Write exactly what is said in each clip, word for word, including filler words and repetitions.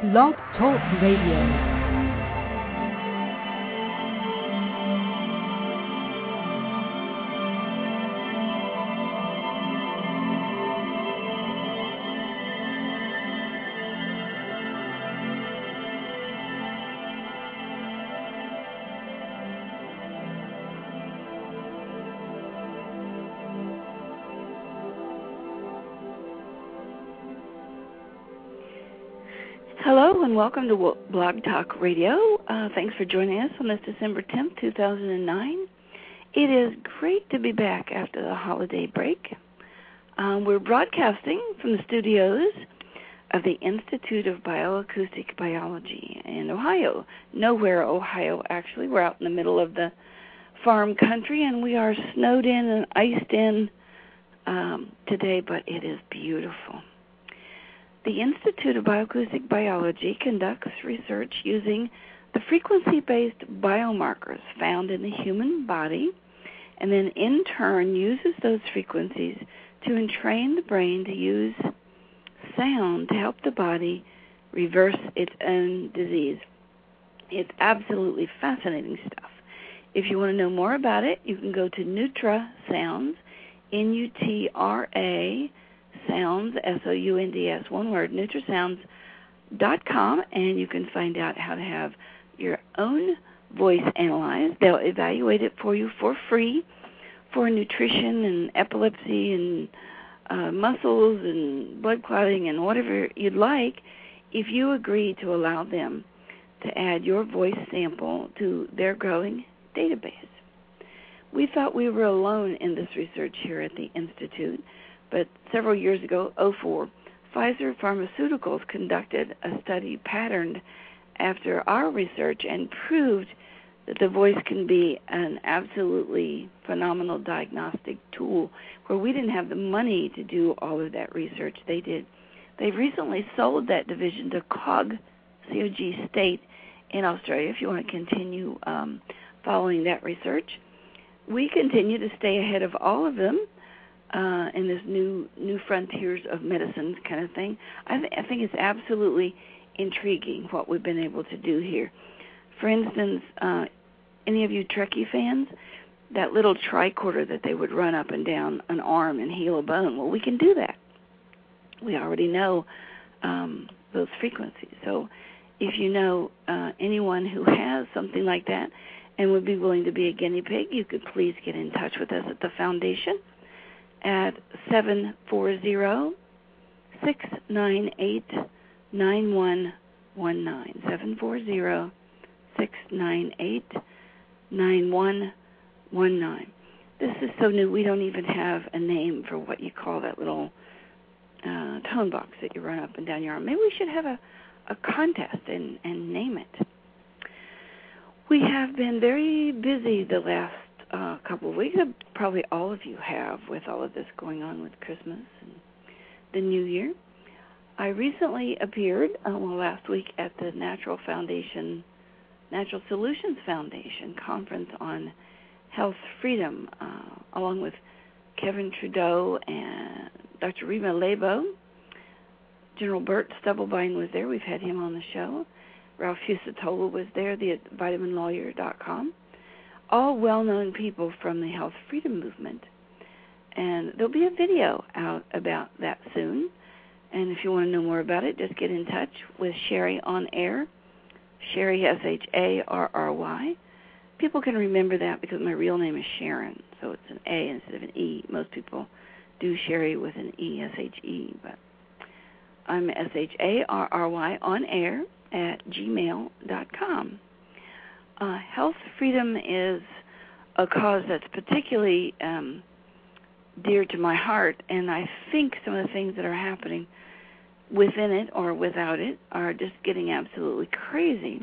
Blog Talk Radio. Hello and welcome to Blog Talk Radio. Uh, thanks for joining us on this December tenth, two thousand nine. It is great to be back after the holiday break. Um, we're broadcasting from the studios of the Institute of Bioacoustic Biology in Ohio. Nowhere, Ohio, actually. We're out in the middle of the farm country, and we are snowed in and iced in um, today, but it is beautiful. The Institute of Bioacoustic Biology conducts research using the frequency-based biomarkers found in the human body, and then in turn uses those frequencies to entrain the brain to use sound to help the body reverse its own disease. It's absolutely fascinating stuff. If you want to know more about it, you can go to Nutra Sounds, N U T R A Sounds, S O U N D S, one word, nutrasounds dot com, and you can find out how to have your own voice analyzed. They'll evaluate it for you for free for nutrition and epilepsy and uh, muscles and blood clotting and whatever you'd like, if you agree to allow them to add your voice sample to their growing database. We thought we were alone in this research here at the Institute, but several years ago, oh four, Pfizer Pharmaceuticals conducted a study patterned after our research and proved that the voice can be an absolutely phenomenal diagnostic tool where we didn't have the money to do all of that research. They did. They've recently sold that division to C O G, C O G State in Australia, if you want to continue um, following that research. We continue to stay ahead of all of them. Uh, in this new new frontiers of medicine kind of thing. I, th- I think it's absolutely intriguing what we've been able to do here. For instance, uh, any of you Trekkie fans, that little tricorder that they would run up and down an arm and heal a bone, well, we can do that. We already know um, those frequencies. So if you know uh, anyone who has something like that and would be willing to be a guinea pig, you could please get in touch with us at the foundation at seven four zero, six nine eight, nine one one nine, seven four zero, six nine eight, nine one one nine. This is so new, we don't even have a name for what you call that little uh, tone box that you run up and down your arm. Maybe we should have a, a contest and, and name it. We have been very busy the last a uh, couple of weeks, probably all of you have, with all of this going on with Christmas and the New Year. I recently appeared, uh, well, last week at the Natural Foundation, Natural Solutions Foundation conference on health freedom, uh, along with Kevin Trudeau and Doctor Rima Lebo. General Bert Stubblebine was there. We've had him on the show. Ralph Fusatola was there, the vitamin lawyer dot com. All well-known people from the health freedom movement. And there'll be a video out about that soon. And if you want to know more about it, just get in touch with Sharry on Air, Sharry, S H A R R Y. People can remember that because my real name is Sharon, so it's an A instead of an E. Most people do Sharry with an E, S H E, but I'm S H A R R Y on air at gmail dot com. Uh, health freedom is a cause that's particularly um, dear to my heart, and I think some of the things that are happening within it or without it are just getting absolutely crazy.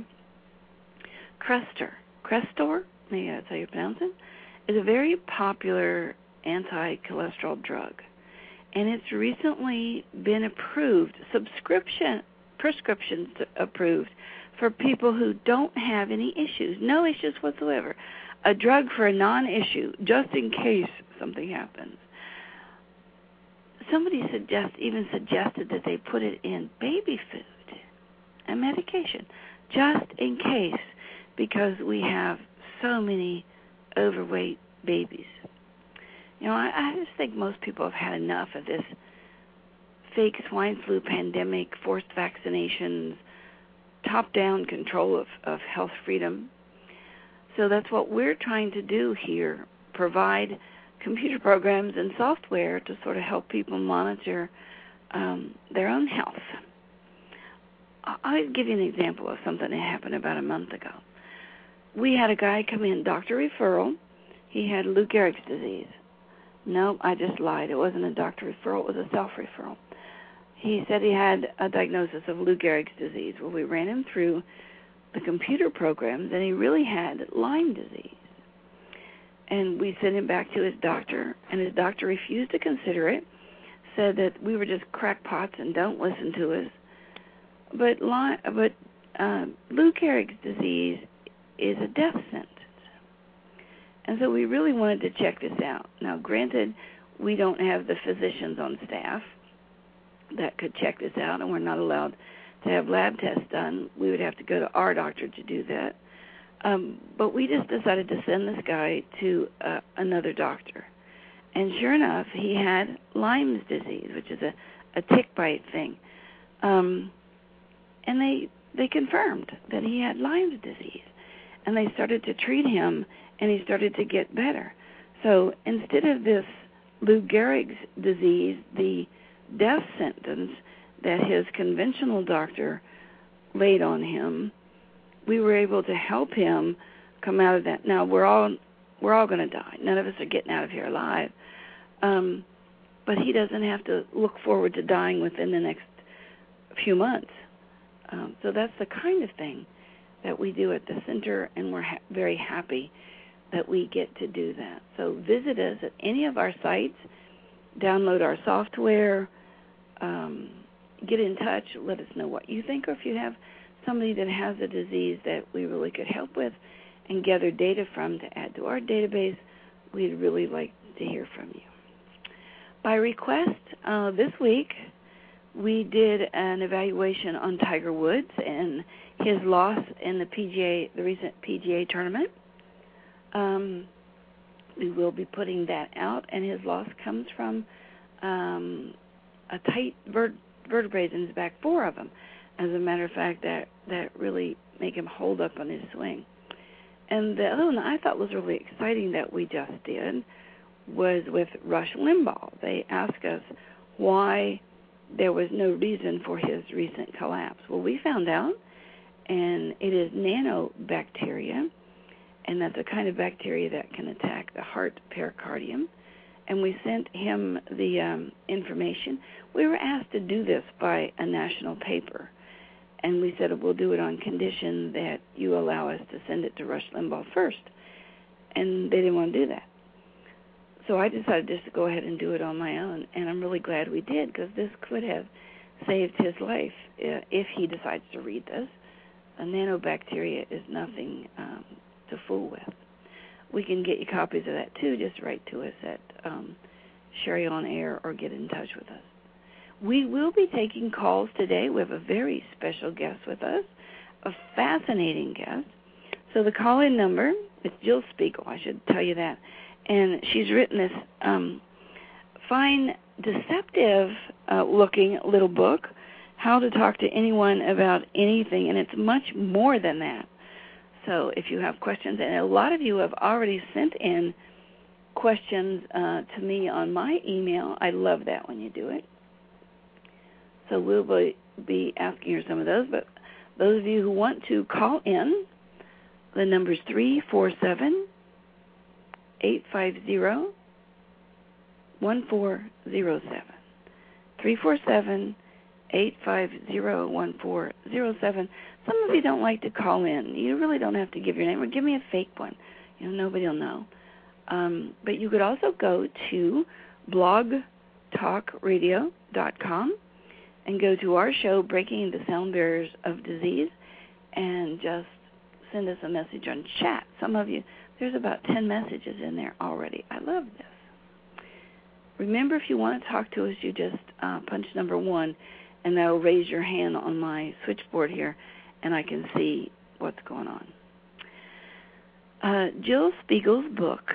Crestor, Crestor, maybe that's how you pronounce it, is a very popular anti-cholesterol drug, and it's recently been approved, subscription, prescriptions approved, for people who don't have any issues, no issues whatsoever. A drug for a non-issue, just in case something happens. somebody suggest even suggested that they put it in baby food. I vaccination, just in case, because we have so many overweight babies. You know, I, I just think most people have had enough of this fake swine flu pandemic, forced vaccinations, top-down control of, of health freedom. So that's what we're trying to do here, provide computer programs and software to sort of help people monitor um, their own health. I'll give you an example of something that happened about a month ago. We had a guy come in, doctor referral. He had Lou Gehrig's disease. No, I just lied. It wasn't a doctor referral. It was a self-referral. He said he had a diagnosis of Lou Gehrig's disease. Well, we ran him through the computer programs, and he really had Lyme disease. And we sent him back to his doctor, and his doctor refused to consider it, said that we were just crackpots and don't listen to us. But Lyme, but uh, Lou Gehrig's disease is a death sentence. And so we really wanted to check this out. Now, granted, we don't have the physicians on staff that could check this out, and we're not allowed to have lab tests done. We would have to go to our doctor to do that. Um, but we just decided to send this guy to uh, another doctor. And sure enough, he had Lyme's disease, which is a, a tick bite thing. Um, and they they confirmed that he had Lyme's disease. And they started to treat him, and he started to get better. So instead of this Lou Gehrig's disease, the death sentence that his conventional doctor laid on him, we were able to help him come out of that. Now, we're all we're all going to die. None of us are getting out of here alive. Um, but he doesn't have to look forward to dying within the next few months. Um, so that's the kind of thing that we do at the center, and we're ha- very happy that we get to do that. So visit us at any of our sites, download our software, um, get in touch, let us know what you think, or if you have somebody that has a disease that we really could help with and gather data from to add to our database, we'd really like to hear from you. By request, uh, this week we did an evaluation on Tiger Woods and his loss in the P G A, the recent P G A tournament. Um, we will be putting that out, and his loss comes from um, a tight vert- vertebrae in his back, four of them. As a matter of fact, that, that really make him hold up on his swing. And the other one I thought was really exciting that we just did was with Rush Limbaugh. They asked us why there was no reason for his recent collapse. Well, we found out, and it is nanobacteria, and that's a kind of bacteria that can attack the heart pericardium. And we sent him the um, information. We were asked to do this by a national paper, and we said we'll do it on condition that you allow us to send it to Rush Limbaugh first, and they didn't want to do that. So I decided just to go ahead and do it on my own, and I'm really glad we did, because this could have saved his life uh, if he decides to read this. A nanobacteria is nothing um, to fool with. We can get you copies of that, too. Just write to us at um, Sherry on Air or get in touch with us. We will be taking calls today. We have a very special guest with us, a fascinating guest. So the call-in number is Jill Spiegel, I should tell you that. And she's written this um, fine, deceptive-looking uh, little book, How to Talk to Anyone About Anything, and it's much more than that. So if you have questions, and a lot of you have already sent in questions uh, to me on my email. I love that when you do it. So we'll be asking her some of those. But those of you who want to call in, the number is three four seven, eight five zero, one four zero seven. three four seven, eight five zero, one four zero seven. Some of you don't like to call in. You really don't have to give your name, or give me a fake one. You know, nobody will know. Um, but you could also go to blog talk radio dot com and go to our show, Breaking the Sound Barriers of Disease, and just send us a message on chat. Some of you, there's about ten messages in there already. I love this. Remember, if you want to talk to us, you just uh, punch number one, and that will raise your hand on my switchboard here, and I can see what's going on. Uh, Jill Spiegel's book,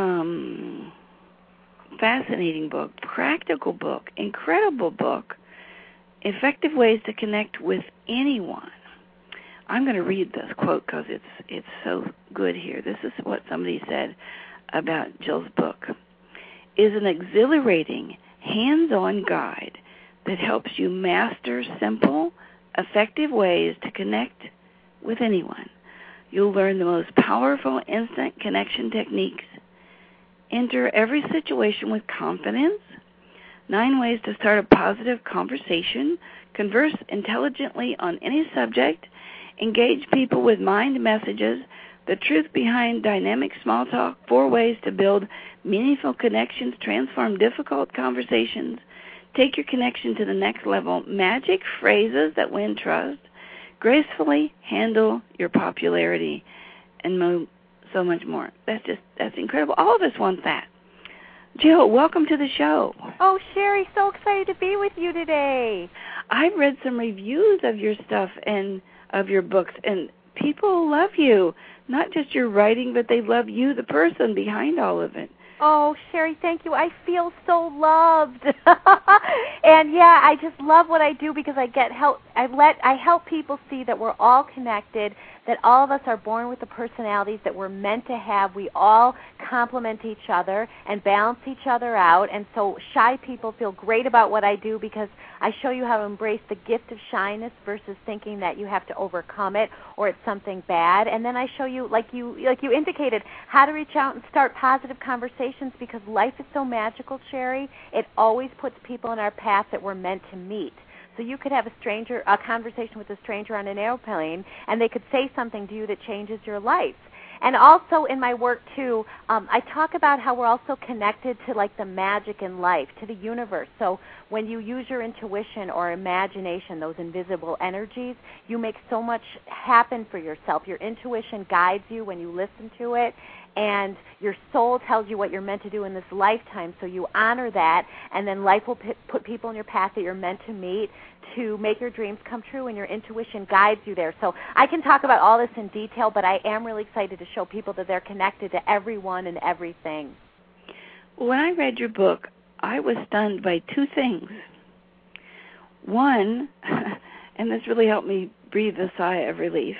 um, fascinating book, practical book, incredible book, Effective Ways to Connect with Anyone. I'm going to read this quote because it's it's so good here. This is what somebody said about Jill's book. Is an exhilarating, hands-on guide that helps you master simple, effective ways to connect with anyone. You'll learn the most powerful instant connection techniques. Enter every situation with confidence. Nine ways to start a positive conversation. Converse intelligently on any subject. Engage people with mind messages. The truth behind dynamic small talk. Four ways to build meaningful connections. Transform difficult conversations. Take your connection to the next level. Magic phrases that win trust. Gracefully handle your popularity. And mo- so much more. That's just, that's incredible. All of us want that. Jill, welcome to the show. Oh, Sherry, so excited to be with you today. I've read some reviews of your stuff and of your books, and people love you. Not just your writing, but they love you, the person behind all of it. Oh, Sherry, thank you. I feel so loved. And yeah, I just love what I do because I get help. I let I help people see that we're all connected, that all of us are born with the personalities that we're meant to have. We all complement each other and balance each other out. And so shy people feel great about what I do because I show you how to embrace the gift of shyness versus thinking that you have to overcome it or it's something bad. And then I show you, like you like you indicated, how to reach out and start positive conversations because life is so magical, Sherry. It always puts people in our path that we're meant to meet. So you could have a stranger, a conversation with a stranger on an airplane, and they could say something to you that changes your life. And also in my work, too, um, I talk about how we're also connected to, like, the magic in life, to the universe. So when you use your intuition or imagination, those invisible energies, you make so much happen for yourself. Your intuition guides you when you listen to it, and your soul tells you what you're meant to do in this lifetime, so you honor that, and then life will p- put people in your path that you're meant to meet to make your dreams come true, and your intuition guides you there. So I can talk about all this in detail, but I am really excited to show people that they're connected to everyone and everything. When I read your book, I was stunned by two things. One, and this really helped me breathe a sigh of relief,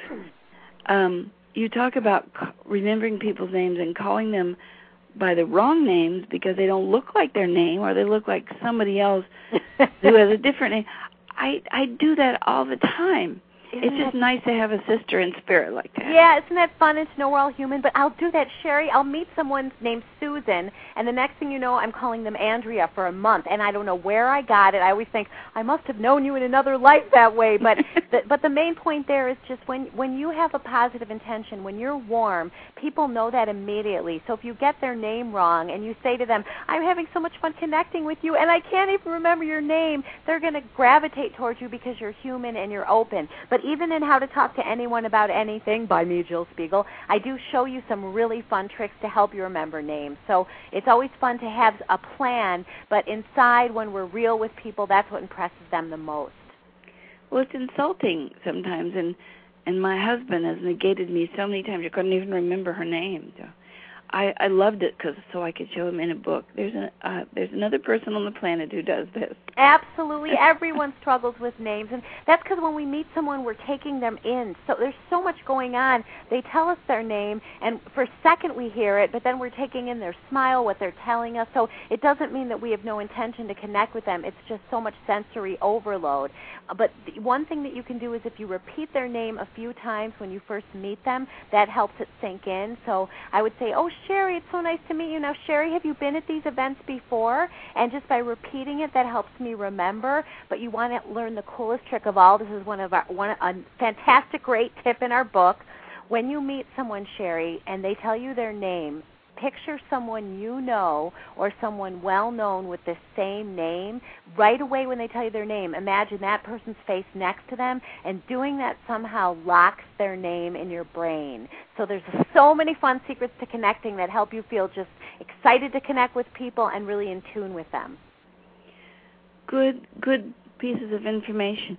um, you talk about remembering people's names and calling them by the wrong names because they don't look like their name or they look like somebody else who has a different name. I, I do that all the time. Isn't it's just nice to have a sister in spirit like that. Yeah, isn't that fun and to know we're all human? But I'll do that, Sherry. I'll meet someone named Susan, and the next thing you know, I'm calling them Andrea for a month, and I don't know where I got it. I always think, I must have known you in another life that way. But the, but the main point there is just when, when you have a positive intention, when you're warm, people know that immediately. So if you get their name wrong and you say to them, I'm having so much fun connecting with you, and I can't even remember your name, they're going to gravitate towards you because you're human and you're open. But even in How to Talk to Anyone About Anything by me, Jill Spiegel, I do show you some really fun tricks to help you remember names. So it's always fun to have a plan, but inside when we're real with people, that's what impresses them the most. Well, it's insulting sometimes, and and my husband has negated me so many times I couldn't even remember her name. So I, I loved it because so I could show him in a book. There's a uh, there's another person on the planet who does this. Absolutely, everyone struggles with names, and that's because when we meet someone, we're taking them in. So there's so much going on. They tell us their name, and for a second we hear it, but then we're taking in their smile, what they're telling us. So it doesn't mean that we have no intention to connect with them. It's just so much sensory overload. But the one thing that you can do is if you repeat their name a few times when you first meet them, that helps it sink in. So I would say, oh, Sherry, it's so nice to meet you. Now, Sherry, have you been at these events before? And just by repeating it, that helps me remember. But you want to learn the coolest trick of all. This is one of our one a fantastic, great tip in our book. When you meet someone, Sherry, and they tell you their name, picture someone you know or someone well-known with the same name. Right away when they tell you their name, imagine that person's face next to them, and doing that somehow locks their name in your brain. So there's so many fun secrets to connecting that help you feel just excited to connect with people and really in tune with them. Good, good pieces of information.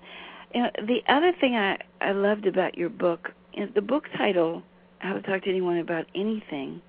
You know, the other thing I, I loved about your book is the book title, How to Talk to Anyone About Anything.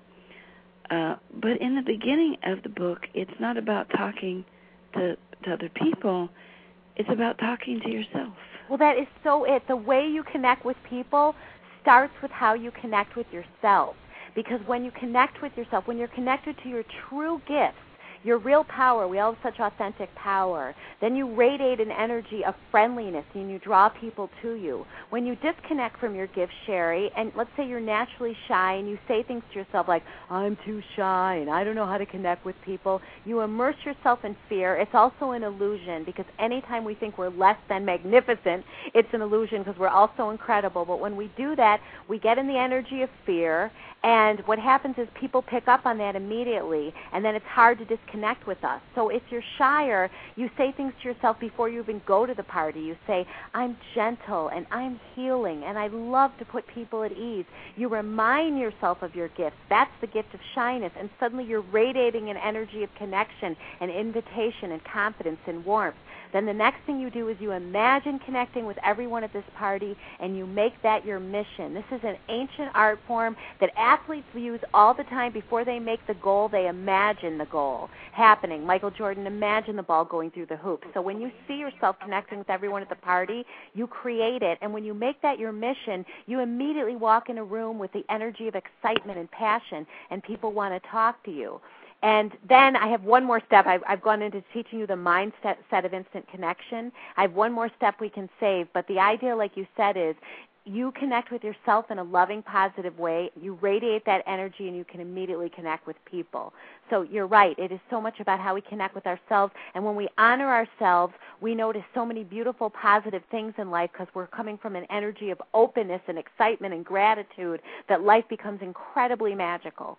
Uh, but in the beginning of the book, it's not about talking to, to other people. It's about talking to yourself. Well, that is so it. The way you connect with people starts with how you connect with yourself. Because when you connect with yourself, when you're connected to your true gifts, your real power, we all have such authentic power, then you radiate an energy of friendliness and you draw people to you. When you disconnect from your gifts, Sherry, and let's say you're naturally shy and you say things to yourself like, I'm too shy and I don't know how to connect with people, you immerse yourself in fear. It's also an illusion, because anytime we think we're less than magnificent, it's an illusion because we're all so incredible. But when we do that, we get in the energy of fear, and what happens is people pick up on that immediately, and then it's hard to disconnect with us. So if you're shyer, you say things to yourself before you even go to the party. You say, I'm gentle, and I'm healing, and I love to put people at ease. You remind yourself of your gifts. That's the gift of shyness, and suddenly you're radiating an energy of connection and invitation and confidence and warmth. Then the next thing you do is you imagine connecting with everyone at this party, and you make that your mission. This is an ancient art form that athletes use all the time. Before they make the goal, they imagine the goal happening. Michael Jordan imagined the ball going through the hoop. So when you see yourself connecting with everyone at the party, you create it. And when you make that your mission, you immediately walk in a room with the energy of excitement and passion, and people want to talk to you. And then I have one more step. I've, I've gone into teaching you the mindset set of instant connection. I have one more step we can save, but the idea, like you said, is you connect with yourself in a loving, positive way. You radiate that energy, and you can immediately connect with people. So you're right. It is so much about how we connect with ourselves. And when we honor ourselves, we notice so many beautiful, positive things in life because we're coming from an energy of openness and excitement and gratitude that life becomes incredibly magical.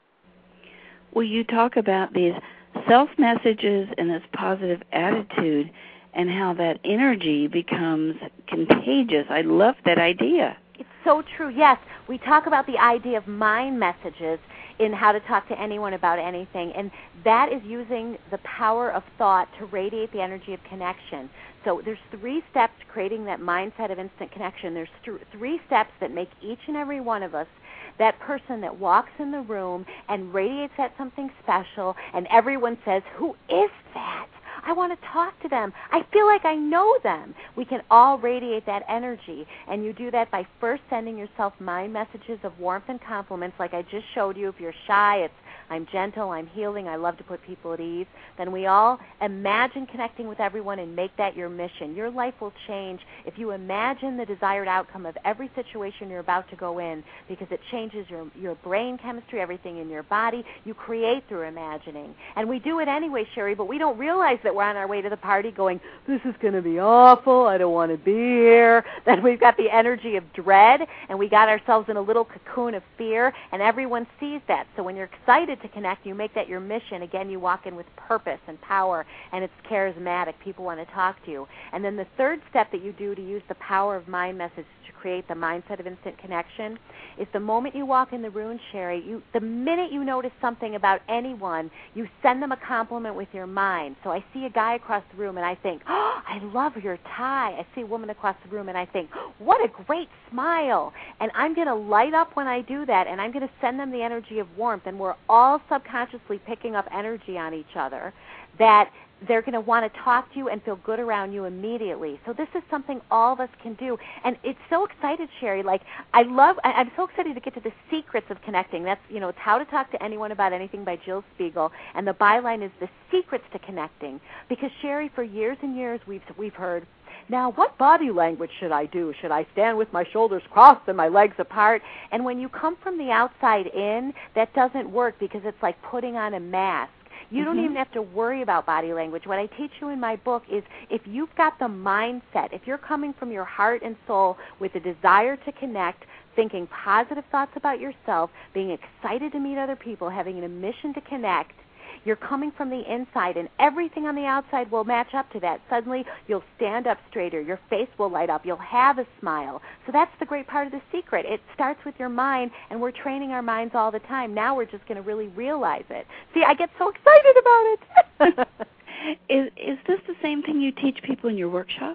Well, you talk about these self-messages and this positive attitude and how that energy becomes contagious. I love that idea. It's so true, yes. We talk about the idea of mind messages in How to Talk to Anyone About Anything, and that is using the power of thought to radiate the energy of connection. So there's three steps to creating that mindset of instant connection. There's th- three steps that make each and every one of us that person that walks in the room and radiates that something special, and everyone says, who is that? I want to talk to them. I feel like I know them. We can all radiate that energy, and you do that by first sending yourself mind messages of warmth and compliments like I just showed you. If you're shy, it's I'm gentle, I'm healing, I love to put people at ease. Then we all imagine connecting with everyone and make that your mission. Your life will change if you imagine the desired outcome of every situation you're about to go in, because it changes your, your brain chemistry, everything in your body. You create through imagining. And we do it anyway, Sherry, but we don't realize that we're on our way to the party going, this is going to be awful, I don't want to be here. Then we've got the energy of dread, and we got ourselves in a little cocoon of fear, and everyone sees that. So when you're excited to connect, you make that your mission. Again, you walk in with purpose and power, and it's charismatic. People want to talk to you. And then the third step that you do to use the power of mind message to create the mindset of instant connection is the moment you walk in the room, Sherry, you, the minute you notice something about anyone, you send them a compliment with your mind. So I see a guy across the room, and I think, oh, I love your tie. I see a woman across the room, and I think, what a great smile. And I'm going to light up when I do that, and I'm going to send them the energy of warmth, and we're all subconsciously picking up energy on each other that they're going to want to talk to you and feel good around you immediately. So this is something all of us can do. And it's so excited, Sherry. Like, I love, I, I'm so excited to get to the secrets of connecting. That's, you know, it's How to Talk to Anyone About Anything by Jill Spiegel. And the byline is the secrets to connecting. Because, Sherry, for years and years we've we've heard, now, what body language should I do? Should I stand with my shoulders crossed and my legs apart? And when you come from the outside in, that doesn't work because it's like putting on a mask. You don't mm-hmm. even have to worry about body language. What I teach you in my book is if you've got the mindset, if you're coming from your heart and soul with a desire to connect, thinking positive thoughts about yourself, being excited to meet other people, having a mission to connect, you're coming from the inside, and everything on the outside will match up to that. Suddenly, you'll stand up straighter. Your face will light up. You'll have a smile. So that's the great part of the secret. It starts with your mind, and we're training our minds all the time. Now we're just going to really realize it. See, I get so excited about it. is, is this the same thing you teach people in your workshops?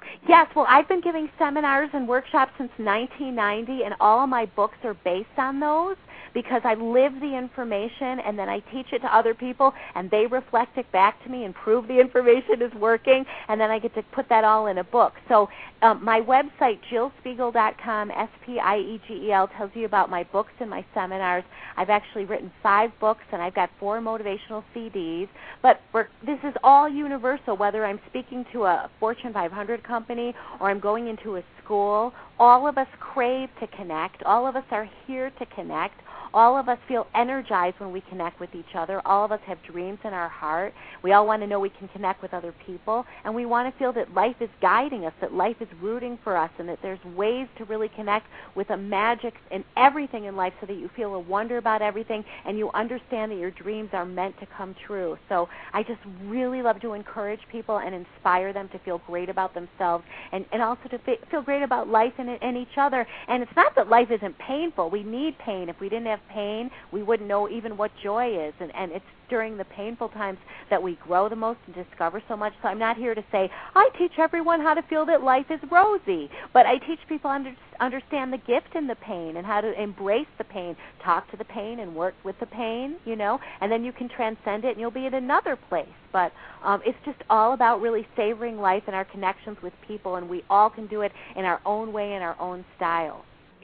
Yes, well, I've been giving seminars and workshops since nineteen ninety, and all of my books are based on those because I live the information, and then I teach it to other people, and they reflect it back to me and prove the information is working, and then I get to put that all in a book. So um, my website, jill spiegel dot com, S P I E G E L, tells you about my books and my seminars. I've actually written five books, and I've got four motivational C Ds. But for, this is all universal, whether I'm speaking to a Fortune five hundred company or I'm going into a school. All of us crave to connect. All of us are here to connect. All of us feel energized when we connect with each other. All of us have dreams in our heart. We all want to know we can connect with other people, and we want to feel that life is guiding us, that life is rooting for us, and that there's ways to really connect with a magic in everything in life so that you feel a wonder about everything and you understand that your dreams are meant to come true. So I just really love to encourage people and inspire them to feel great about themselves and, and also to fe- feel great about life and, and each other. And it's not that life isn't painful. We need pain. If we didn't have pain, we wouldn't know even what joy is, and, and it's during the painful times that we grow the most and discover so much. So I'm not here to say, I teach everyone how to feel that life is rosy, but I teach people under, understand the gift in the pain and how to embrace the pain, talk to the pain and work with the pain, you know, and then you can transcend it and you'll be in another place. But um, it's just all about really savoring life and our connections with people, and we all can do it in our own way, in our own style.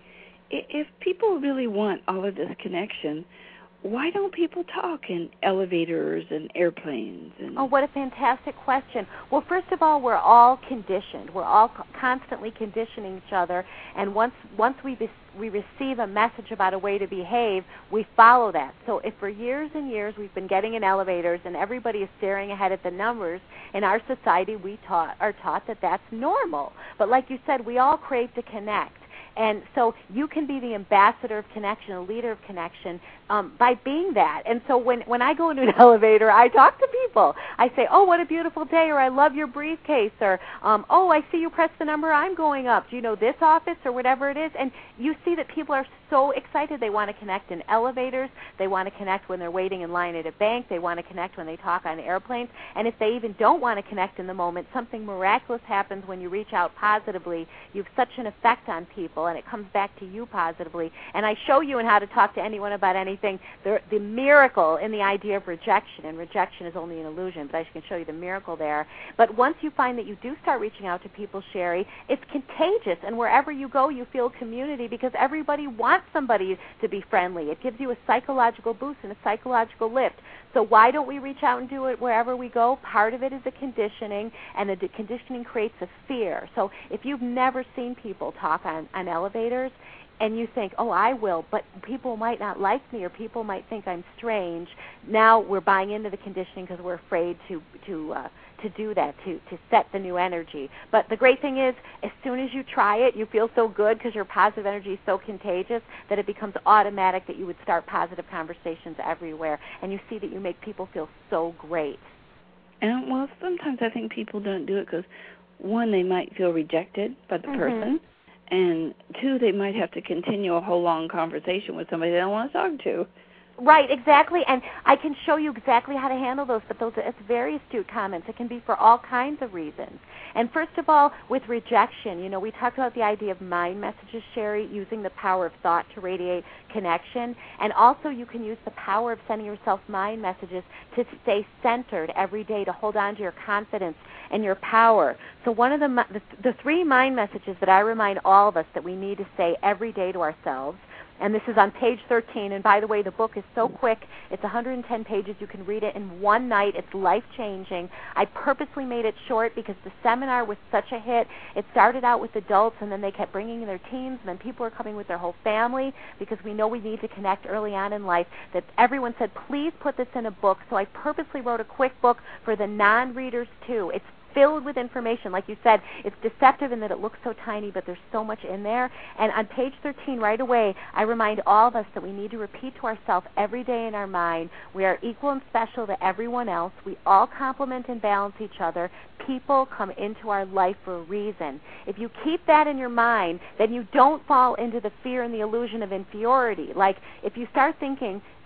If people really want all of this connection, why don't people talk in elevators and airplanes? And oh, what a fantastic question. Well, first of all, we're all conditioned. We're all constantly conditioning each other, and once once we be, we receive a message about a way to behave, we follow that. So if for years and years we've been getting in elevators and everybody is staring ahead at the numbers, in our society we taught, are taught that that's normal. But like you said, we all crave to connect. And so you can be the ambassador of connection, a leader of connection, um, by being that. And so when, when I go into an elevator, I talk to people. I say, oh, what a beautiful day, or I love your briefcase, or, um, oh, I see you press the number, I'm going up. Do you know this office, or whatever it is? And you see that people are so excited. They want to connect in elevators. They want to connect when they're waiting in line at a bank. They want to connect when they talk on airplanes. And if they even don't want to connect in the moment, something miraculous happens when you reach out positively. You have such an effect on people, and it comes back to you positively. And I show you in How to Talk to Anyone About Anything the, the miracle in the idea of rejection, and rejection is only an illusion, but I can show you the miracle there. But once you find that you do start reaching out to people, Sherry, it's contagious, and wherever you go, you feel community because everybody wants somebody to be friendly. It gives you a psychological boost and a psychological lift. So why don't we reach out and do it wherever we go? Part of it is the conditioning, and the conditioning creates a fear. So if you've never seen people talk on, on elevators, and you think, oh, I will, but people might not like me or people might think I'm strange, now we're buying into the conditioning because we're afraid to to uh, to do that, to, to set the new energy. But the great thing is, as soon as you try it, you feel so good because your positive energy is so contagious that it becomes automatic that you would start positive conversations everywhere, and you see that you make people feel so great. And, well, sometimes I think people don't do it because, one, they might feel rejected by the mm-hmm. person, and two, they might have to continue a whole long conversation with somebody they don't want to talk to. Right, exactly, and I can show you exactly how to handle those, but those it's very astute comments. It can be for all kinds of reasons. And first of all, with rejection, you know, we talked about the idea of mind messages, Sherry, using the power of thought to radiate connection, and also you can use the power of sending yourself mind messages to stay centered every day, to hold on to your confidence and your power. So one of the, the, the three mind messages that I remind all of us that we need to say every day to ourselves, and this is on page thirteen. And by the way, the book is so quick. It's one hundred ten pages. You can read it in one night. It's life-changing. I purposely made it short because the seminar was such a hit. It started out with adults, and then they kept bringing in their teens, and then people were coming with their whole family because we know we need to connect early on in life. That everyone said, please put this in a book. So I purposely wrote a quick book for the non-readers, too. It's filled with information. Like you said, it's deceptive in that it looks so tiny, but there's so much in there. And on page thirteen, right away, I remind all of us that we need to repeat to ourselves every day in our mind, we are equal and special to everyone else. We all complement and balance each other. People come into our life for a reason. If you keep that in your mind, then you don't fall into the fear and the illusion of inferiority. Like if you start thinking,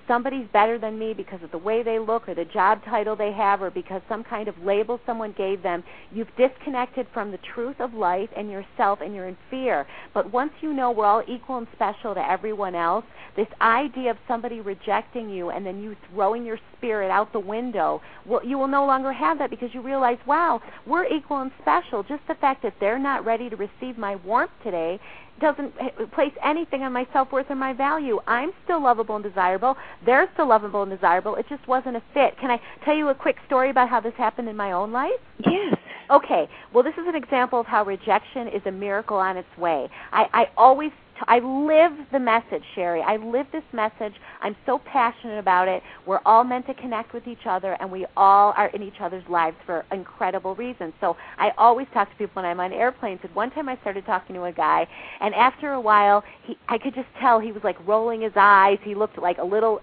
somebody's better than me because of the way they look or the job title they have or because some kind of label someone gave them, you've disconnected from the truth of life and yourself, and you're in fear. But once you know we're all equal and special to everyone else, this idea of somebody rejecting you and then you throwing your spirit out the window, well, you will no longer have that because you realize, wow, we're equal and special. Just the fact that they're not ready to receive my warmth today doesn't place anything on my self-worth or my value. I'm still lovable and desirable. They're still lovable and desirable. It just wasn't a fit. Can I tell you a quick story about how this happened in my own life? Yes. Okay. Well, this is an example of how rejection is a miracle on its way. I, I always I live the message, Sherry. I live this message. I'm so passionate about it. We're all meant to connect with each other, and we all are in each other's lives for incredible reasons. So I always talk to people when I'm on airplanes. And one time I started talking to a guy, and after a while, he, I could just tell he was like rolling his eyes. He looked like a little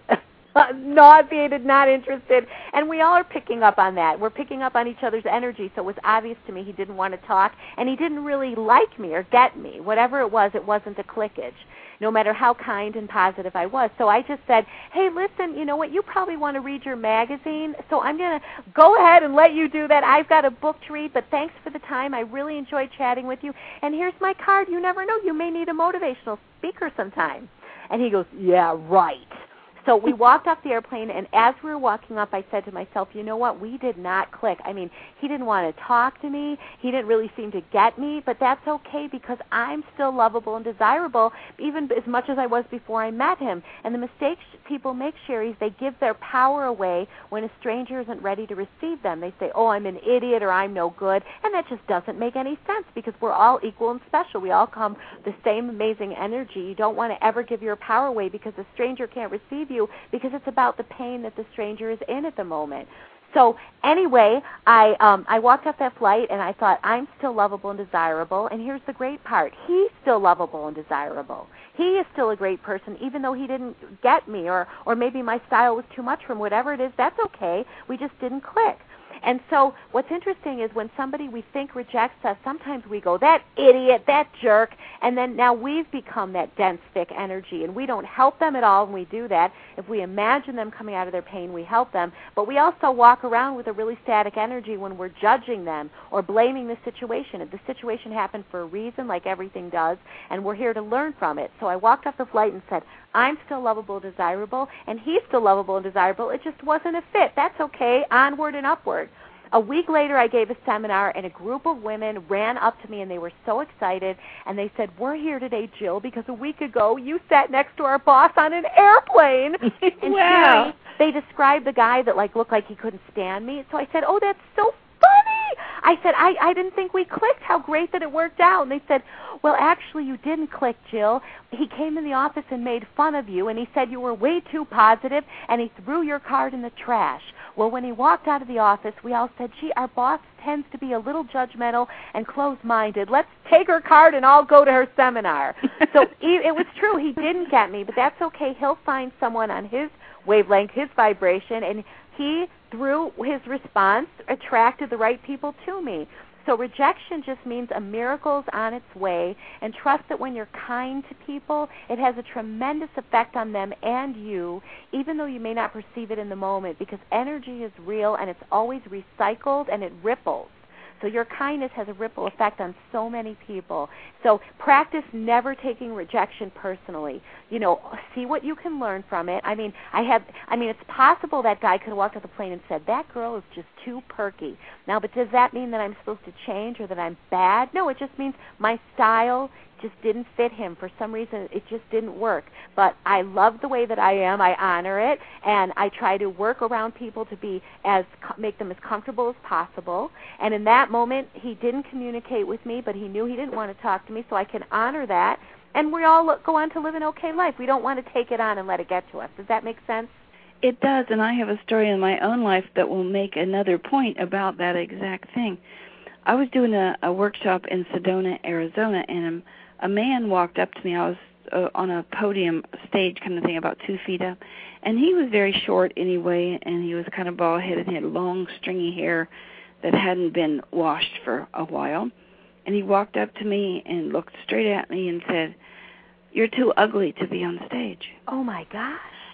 nauseated, not interested, and we all are picking up on that. We're picking up on each other's energy, so it was obvious to me he didn't want to talk, and he didn't really like me or get me. Whatever it was, it wasn't a clickage, no matter how kind and positive I was. So I just said, hey, listen, you know what, you probably want to read your magazine, so I'm going to go ahead and let you do that. I've got a book to read, but thanks for the time. I really enjoyed chatting with you, and here's my card. You never know. You may need a motivational speaker sometime. And he goes, yeah, right. So we walked off the airplane, and as we were walking up, I said to myself, you know what, we did not click. I mean, he didn't want to talk to me. He didn't really seem to get me, but that's okay because I'm still lovable and desirable, even as much as I was before I met him. And the mistakes people make, Sherry, is they give their power away when a stranger isn't ready to receive them. They say, oh, I'm an idiot or I'm no good, and that just doesn't make any sense because we're all equal and special. We all come the same amazing energy. You don't want to ever give your power away because a stranger can't receive you. You because it's about the pain that the stranger is in at the moment. So anyway, I um, I walked off that flight and I thought, I'm still lovable and desirable. And here's the great part. He's still lovable and desirable. He is still a great person, even though he didn't get me or, or maybe my style was too much for him. Whatever it is, that's okay. We just didn't click. And so what's interesting is when somebody we think rejects us, sometimes we go, that idiot, that jerk, and then now we've become that dense, thick energy, and we don't help them at all when we do that. If we imagine them coming out of their pain, we help them, but we also walk around with a really static energy when we're judging them or blaming the situation. If the situation happened for a reason, like everything does, and we're here to learn from it. So I walked off the flight and said, I'm still lovable and desirable, and he's still lovable and desirable. It just wasn't a fit. That's okay. Onward and upward. A week later, I gave a seminar, and a group of women ran up to me, and they were so excited, and they said, we're here today, Jill, because a week ago you sat next to our boss on an airplane. And wow. Sherry, they described the guy that like looked like he couldn't stand me. So I said, oh, that's so funny. I said, I, I didn't think we clicked. How great that it worked out. And they said, well, actually, you didn't click, Jill. He came in the office and made fun of you, and he said you were way too positive, and he threw your card in the trash. Well, when he walked out of the office, we all said, gee, our boss tends to be a little judgmental and closed-minded. Let's take her card and I'll go to her seminar. So it was true. He didn't get me, but that's okay. He'll find someone on his wavelength, his vibration, and he, through his response, attracted the right people to me. So rejection just means a miracle's on its way, and trust that when you're kind to people, it has a tremendous effect on them and you, even though you may not perceive it in the moment, because energy is real and it's always recycled and it ripples. So your kindness has a ripple effect on so many people. So practice never taking rejection personally. You know, see what you can learn from it. I mean, I have. I mean, it's possible that guy could have walked off the plane and said, that girl is just too perky. Now, but does that mean that I'm supposed to change or that I'm bad? No, it just means my style just didn't fit him. For some reason, it just didn't work. But I love the way that I am. I honor it, and I try to work around people to be as make them as comfortable as possible. And in that moment, he didn't communicate with me, but he knew he didn't want to talk to me, so I can honor that. And we all look, go on to live an okay life. We don't want to take it on and let it get to us. Does that make sense? It does, and I have a story in my own life that will make another point about that exact thing. I was doing a, a workshop in Sedona, Arizona, and a, a man walked up to me. I was uh, on a podium stage kind of thing, about two feet up, and he was very short anyway, and he was kind of bald-headed. He had long, stringy hair that hadn't been washed for a while. And he walked up to me and looked straight at me and said, you're too ugly to be on stage. Oh, my gosh.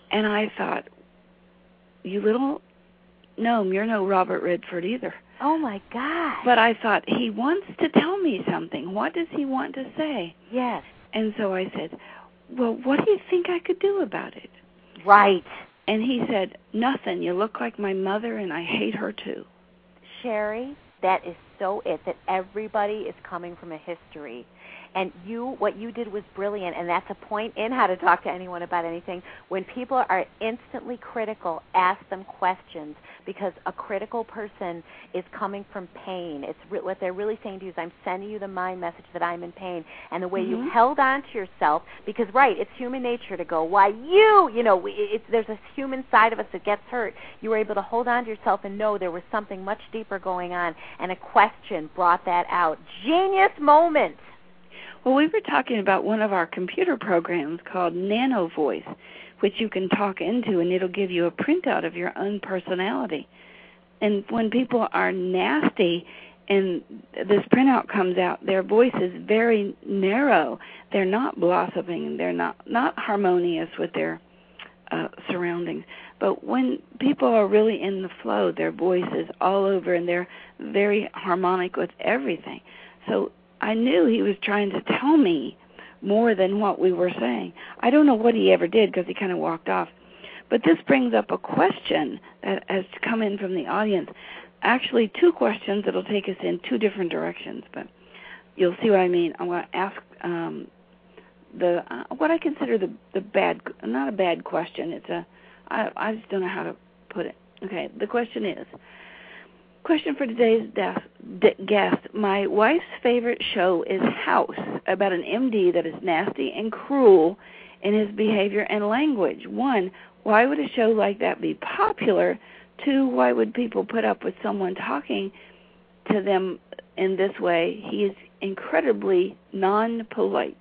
And I thought, you little gnome, you're no Robert Redford either. Oh, my God. But I thought, he wants to tell me something. What does he want to say? Yes. And so I said, well, what do you think I could do about it? Right. And he said, nothing. You look like my mother, and I hate her too. Sherry, that is so it, that everybody is coming from a history. And you, what you did was brilliant, and that's a point in How to Talk to Anyone About Anything. When people are instantly critical, ask them questions, because a critical person is coming from pain. It's re- what they're really saying to you is, I'm sending you the mind message that I'm in pain. And the way mm-hmm. you held on to yourself, because, right, it's human nature to go, why you, you know, we, it's, there's a human side of us that gets hurt. You were able to hold on to yourself and know there was something much deeper going on, and a question brought that out. Genius moment. Well, we were talking about one of our computer programs called Nano Voice, which you can talk into, and it'll give you a printout of your own personality. And when people are nasty and this printout comes out, their voice is very narrow. They're not blossoming. They're not, not harmonious with their uh, surroundings. But when people are really in the flow, their voice is all over, and they're very harmonic with everything. So I knew he was trying to tell me more than what we were saying. I don't know what he ever did, because he kind of walked off. But this brings up a question that has come in from the audience. Actually, two questions that will take us in two different directions, but you'll see what I mean. I want to ask um, the uh, what I consider the the bad, not a bad question. It's a I, I just don't know how to put it. Okay, the question is. Question for today's death, d- guest. My wife's favorite show is House, about an M D that is nasty and cruel in his behavior and language. One, why would a show like that be popular? Two, why would people put up with someone talking to them in this way? He is incredibly non-polite.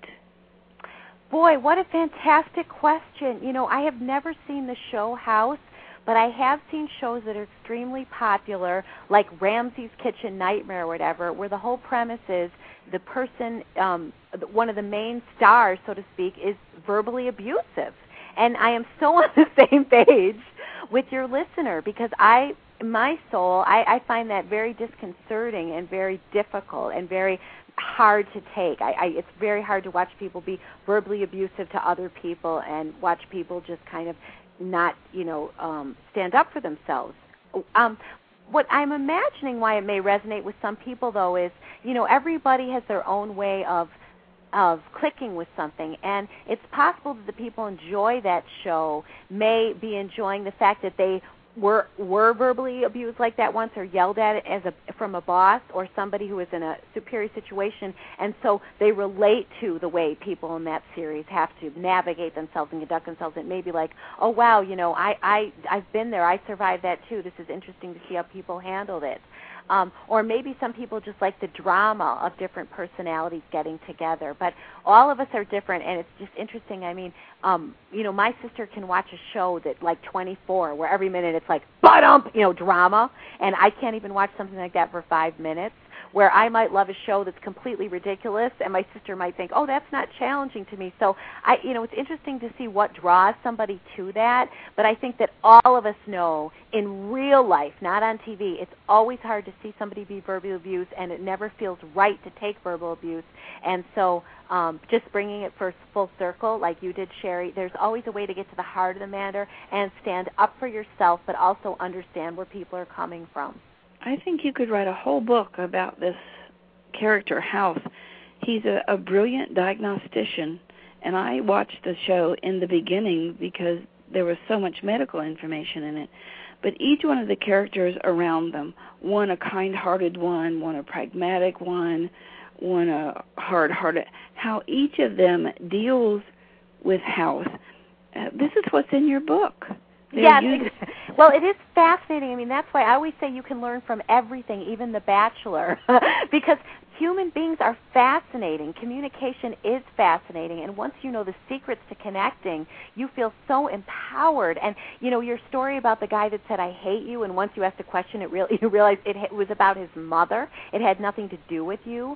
Boy, what a fantastic question. You know, I have never seen the show House, but I have seen shows that are extremely popular, like Ramsay's Kitchen Nightmare or whatever, where the whole premise is the person, um, one of the main stars, so to speak, is verbally abusive. And I am so on the same page with your listener, because I, my soul, I, I find that very disconcerting and very difficult and very hard to take. I, I, it's very hard to watch people be verbally abusive to other people and watch people just kind of not, you know, um, stand up for themselves. Um, what I'm imagining why it may resonate with some people, though, is, you know, everybody has their own way of of clicking with something, and it's possible that the people enjoy that show may be enjoying the fact that they were were verbally abused like that once, or yelled at it as a from a boss or somebody who was in a superior situation, and so they relate to the way people in that series have to navigate themselves and conduct themselves. It may be like, oh wow, you know, I I I've been there, I survived that too. This is interesting to see how people handled it. Um, or maybe some people just like the drama of different personalities getting together. But all of us are different, and it's just interesting. I mean, um, you know, my sister can watch a show that like twenty-four, where every minute it's like, ba-dump, you know, drama, and I can't even watch something like that for five minutes. Where I might love a show that's completely ridiculous, and my sister might think, oh, that's not challenging to me. So, I, you know, it's interesting to see what draws somebody to that, but I think that all of us know in real life, not on T V, it's always hard to see somebody be verbally abused, and it never feels right to take verbal abuse. And so um, just bringing it for full circle, like you did, Sherry, there's always a way to get to the heart of the matter and stand up for yourself, but also understand where people are coming from. I think you could write a whole book about this character, House. He's a, a brilliant diagnostician, and I watched the show in the beginning because there was so much medical information in it. But each one of the characters around them, one a kind-hearted one, one a pragmatic one, one a hard-hearted, how each of them deals with House. Uh, this is what's in your book. Yeah, well, it is fascinating. I mean, that's why I always say you can learn from everything, even The Bachelor, because human beings are fascinating. Communication is fascinating, and once you know the secrets to connecting, you feel so empowered. And, you know, your story about the guy that said, I hate you, and once you asked a question, it really, you realized it was about his mother. It had nothing to do with you.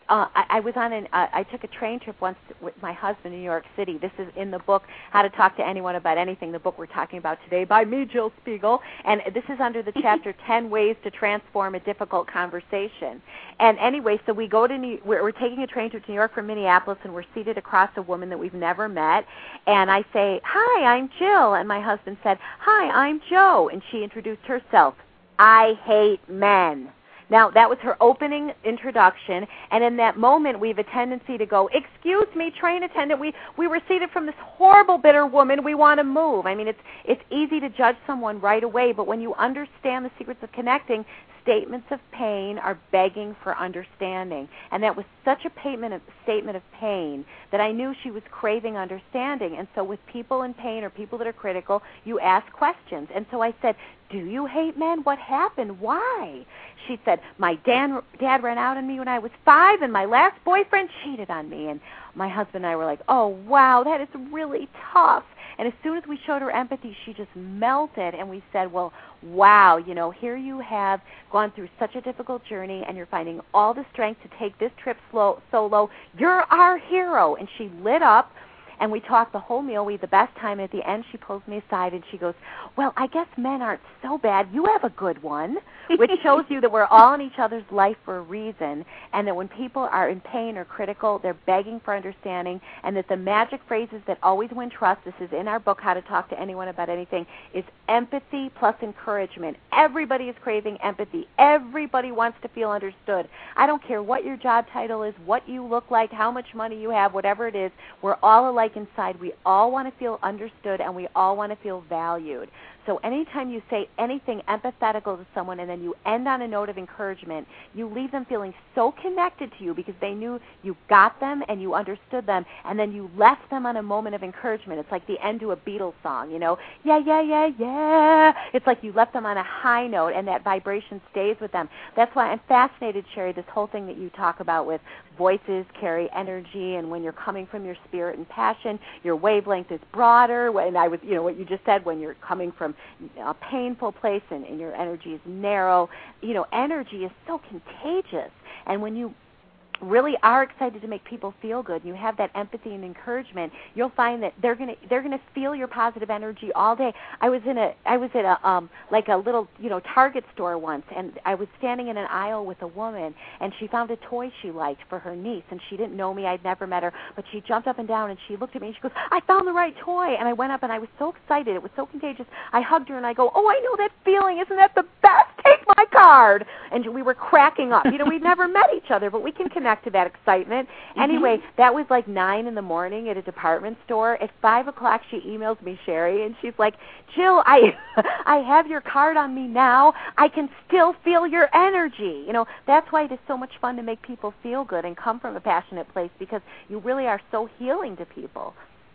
uh, I, I was on an, uh, I took a train trip once with my husband in New York City. This is in the book, How to Talk to Anyone About Anything, the book we're talking about today by me, Jill Spiegel. And this is under the chapter ten Ways to Transform a Difficult Conversation. And anyway, so we go to New, we're, we're taking a train trip to New York from Minneapolis, and we're seated across a woman that we've never met. And I say, hi, I'm Jill. And my husband said, hi, I'm Joe. And she introduced herself. I hate men. Now, that was her opening introduction, and in that moment, we have a tendency to go, excuse me, train attendant, we, we were seated from this horrible, bitter woman, we want to move. I mean, it's, it's easy to judge someone right away, but when you understand the secrets of connecting, statements of pain are begging for understanding. And that was such a payment of, statement of pain that I knew she was craving understanding. And so with people in pain or people that are critical, you ask questions. And so I said, do you hate men? What happened? Why? She said, my dad, dad ran out on me when I was five, and my last boyfriend cheated on me. And my husband and I were like, oh, wow, that is really tough. And as soon as we showed her empathy, she just melted, and we said, well, wow, you know, here you have gone through such a difficult journey, and you're finding all the strength to take this trip slow, solo. You're our hero. And she lit up, and we talked the whole meal. We had the best time. And at the end, she pulls me aside, and she goes, well, I guess men aren't so bad. You have a good one, which shows you that we're all in each other's life for a reason, and that when people are in pain or critical, they're begging for understanding, and that the magic phrases that always win trust, this is in our book, How to Talk to Anyone About Anything, is empathy plus encouragement. Everybody is craving empathy. Everybody wants to feel understood. I don't care what your job title is, what you look like, how much money you have, whatever it is, we're all alike inside. We all want to feel understood, and we all want to feel valued. So anytime you say anything empathetical to someone and then you end on a note of encouragement, you leave them feeling so connected to you because they knew you got them and you understood them, and then you left them on a moment of encouragement. It's like the end to a Beatles song, you know, yeah, yeah, yeah, yeah. It's like you left them on a high note, and that vibration stays with them. That's why I'm fascinated, Sherry, this whole thing that you talk about with voices carry energy, and when you're coming from your spirit and passion, your wavelength is broader. And I was, you know, what you just said, when you're coming from a painful place and, and your energy is narrow, you know, energy is so contagious. And when you really are excited to make people feel good, and you have that empathy and encouragement, you'll find that they're gonna they're gonna feel your positive energy all day. I was in a I was at a um like a little you know Target store once, and I was standing in an aisle with a woman, and she found a toy she liked for her niece, and she didn't know me, I'd never met her, but she jumped up and down and she looked at me and she goes, I found the right toy. And I went up and I was so excited, it was so contagious. I hugged her and I go, oh, I know that feeling, isn't that the best? Take my card. And we were cracking up. You know, we'd never met each other, but we can connect to that excitement. Mm-hmm. Anyway, that was like nine in the morning at a department store. At five o'clock, she emails me, Sherry, and she's like, Jill, I I have your card on me now. I can still feel your energy. You know, that's why it is so much fun to make people feel good and come from a passionate place, because you really are so healing to people.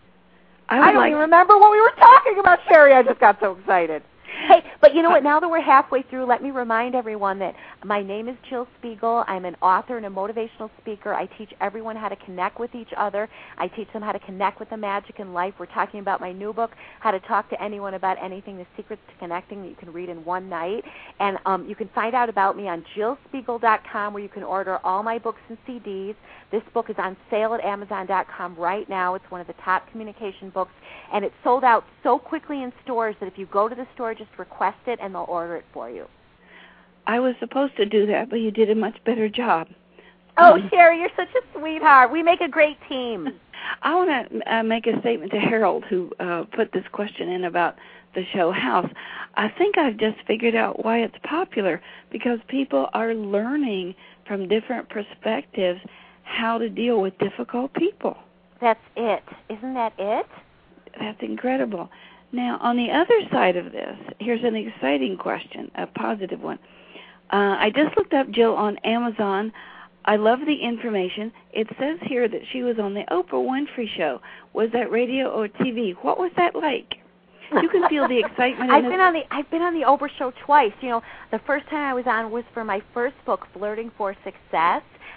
I, I don't like even remember what we were talking about, Sherry. I just got so excited. Hey, but you know what? Now that we're halfway through, let me remind everyone that my name is Jill Spiegel. I'm an author and a motivational speaker. I teach everyone how to connect with each other. I teach them how to connect with the magic in life. We're talking about my new book, How to Talk to Anyone About Anything, The Secrets to Connecting, that you can read in one night. And um, you can find out about me on jill spiegel dot com, where you can order all my books and C Ds. This book is on sale at amazon dot com right now. It's one of the top communication books, and it's sold out so quickly in stores that if you go to the store, just request it and they'll order it for you. I was supposed to do that, but you did a much better job. Oh, Sherry, you're such a sweetheart. We make a great team. I want to uh, make a statement to Harold, who uh, put this question in about the show House. I think I've just figured out why it's popular, because people are learning from different perspectives how to deal with difficult people. That's it. Isn't that it? That's incredible. Now, on the other side of this, here's an exciting question, a positive one. Uh, I just looked up Jill on Amazon. I love the information. It says here that she was on the Oprah Winfrey Show. Was that radio or T V? What was that like? You can feel the excitement. I've in been on the I've been on the Oprah Show twice. You know, the first time I was on was for my first book, Flirting for Success.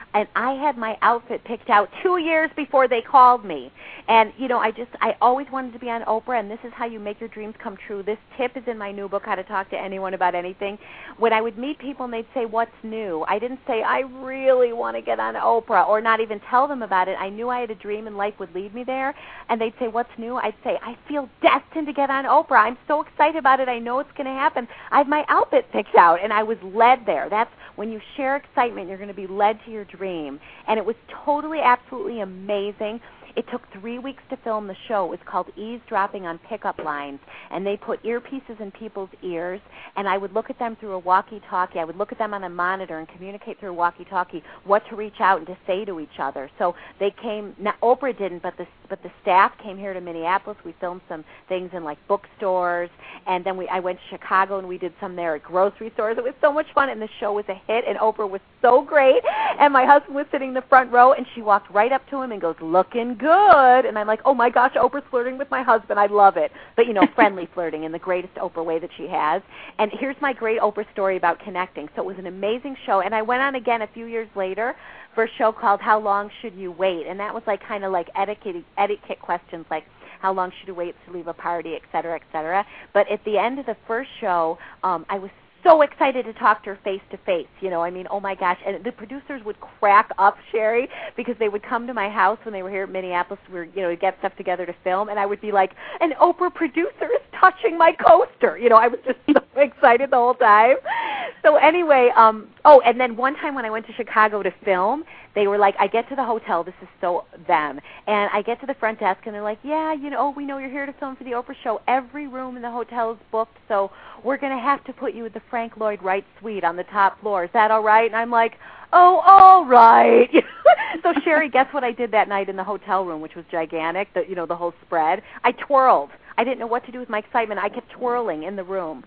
and I had my outfit picked out two years before they called me. And, you know, I just, I always wanted to be on Oprah, and this is how you make your dreams come true. This tip is in my new book, How to Talk to Anyone About Anything. When I would meet people and they'd say, what's new? I didn't say, I really want to get on Oprah, or not even tell them about it. I knew I had a dream and life would lead me there. And they'd say, what's new? I'd say, I feel destined to get on Oprah. I'm so excited about it. I know it's going to happen. I have my outfit picked out, and I was led there. That's when you share excitement, you're going to be led to your dream. And it was totally, absolutely amazing. It took three weeks to film the show. It was called Eavesdropping on Pickup Lines, and they put earpieces in people's ears, and I would look at them through a walkie-talkie. I would look at them on a monitor and communicate through a walkie-talkie what to reach out and to say to each other. So they came, not, Oprah didn't, but the, but the staff came here to Minneapolis. We filmed some things in, like, bookstores, and then we I went to Chicago, and we did some there at grocery stores. It was so much fun, and the show was a hit, and Oprah was so great, and my husband was sitting in the front row, and she walked right up to him and goes, looking good. Good. And I'm like, oh, my gosh, Oprah's flirting with my husband. I love it. But, you know, friendly flirting in the greatest Oprah way that she has. And here's my great Oprah story about connecting. So it was an amazing show. And I went on again a few years later for a show called How Long Should You Wait? And that was like kind of like etiquette, etiquette questions like, how long should you wait to leave a party, et cetera, et cetera. But at the end of the first show, um, I was so excited to talk to her face to face. You know, I mean, oh my gosh. And the producers would crack up, Sherry, because they would come to my house when they were here at Minneapolis. We were, you know, to get stuff together to film, and I would be like, an Oprah producer is touching my coaster. You know, I was just so excited the whole time. So anyway, um, oh, and then one time when I went to Chicago to film, they were like, I get to the hotel, this is so them, and I get to the front desk, and they're like, yeah, you know, we know you're here to film for the Oprah show. Every room in the hotel is booked, so we're going to have to put you at the Frank Lloyd Wright suite on the top floor. Is that all right? And I'm like, oh, all right. So, Sherry, guess what I did that night in the hotel room, which was gigantic, the, you know, the whole spread? I twirled. I didn't know what to do with my excitement. I kept twirling in the room.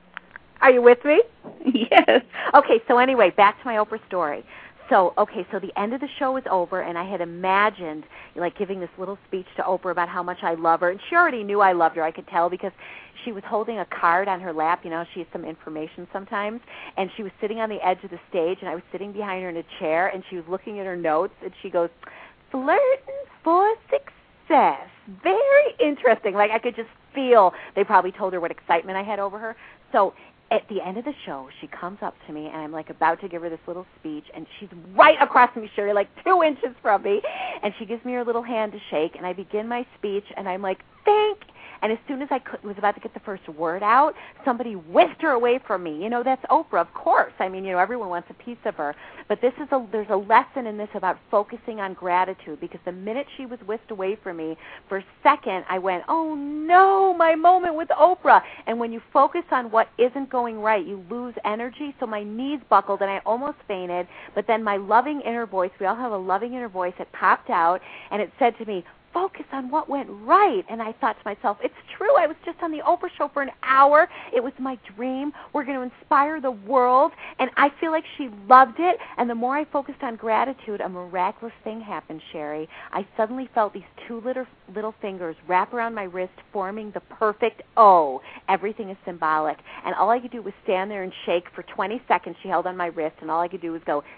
Are you with me? Yes. Okay, so anyway, back to my Oprah story. So, okay, so the end of the show was over, and I had imagined, like, giving this little speech to Oprah about how much I love her. And she already knew I loved her, I could tell, because she was holding a card on her lap. You know, she has some information sometimes. And she was sitting on the edge of the stage, and I was sitting behind her in a chair, and she was looking at her notes, and she goes, flirting for success. Very interesting. Like, I could just feel they probably told her what excitement I had over her. So at the end of the show, she comes up to me, and I'm, like, about to give her this little speech, and she's right across from me, Sherry, like two inches from me, and she gives me her little hand to shake, and I begin my speech, and I'm like, thank you. And as soon as I could, was about to get the first word out, somebody whisked her away from me. You know, that's Oprah, of course. I mean, you know, everyone wants a piece of her. But this is a, there's a lesson in this about focusing on gratitude, because the minute she was whisked away from me, for a second I went, oh, no, my moment with Oprah. And when you focus on what isn't going right, you lose energy. So my knees buckled, and I almost fainted. But then my loving inner voice, we all have a loving inner voice, it popped out, and it said to me, focus on what went right. And I thought to myself, it's true. I was just on the Oprah show for an hour. It was my dream. We're going to inspire the world. And I feel like she loved it. And the more I focused on gratitude, a miraculous thing happened, Sherry. I suddenly felt these two little, little fingers wrap around my wrist, forming the perfect O. Everything is symbolic. And all I could do was stand there and shake for twenty seconds. She held on my wrist, and all I could do was go,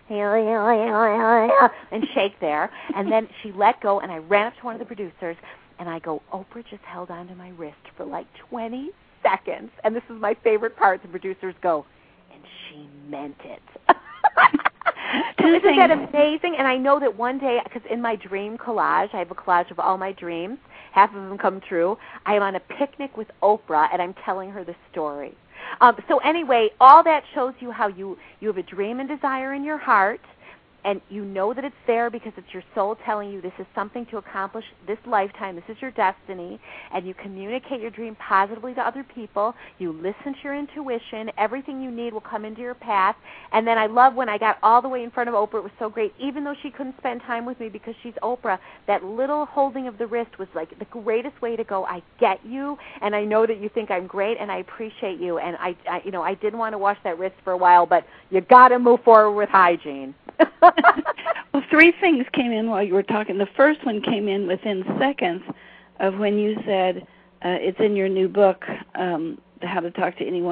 and shake there. And then she let go, and I ran up to one of the producers, and I go, Oprah just held onto my wrist for like twenty seconds. And this is my favorite part. The producers go, and she meant it. Isn't that amazing? And I know that one day, because in my dream collage, I have a collage of all my dreams, half of them come true. I am on a picnic with Oprah, and I'm telling her the story. Um, so anyway, all that shows you how you, you have a dream and desire in your heart, and you know that it's there because it's your soul telling you this is something to accomplish this lifetime, this is your destiny, and you communicate your dream positively to other people, you listen to your intuition, everything you need will come into your path. And then I love when I got all the way in front of Oprah, it was so great, even though she couldn't spend time with me because she's Oprah, that little holding of the wrist was like the greatest way to go, I get you, and I know that you think I'm great, and I appreciate you, and I, I you know, I didn't want to wash that wrist for a while, but you got to move forward with hygiene. Well, three things came in while you were talking. The first one came in within seconds of when you said uh, it's in your new book, um, How to Talk to Anyone.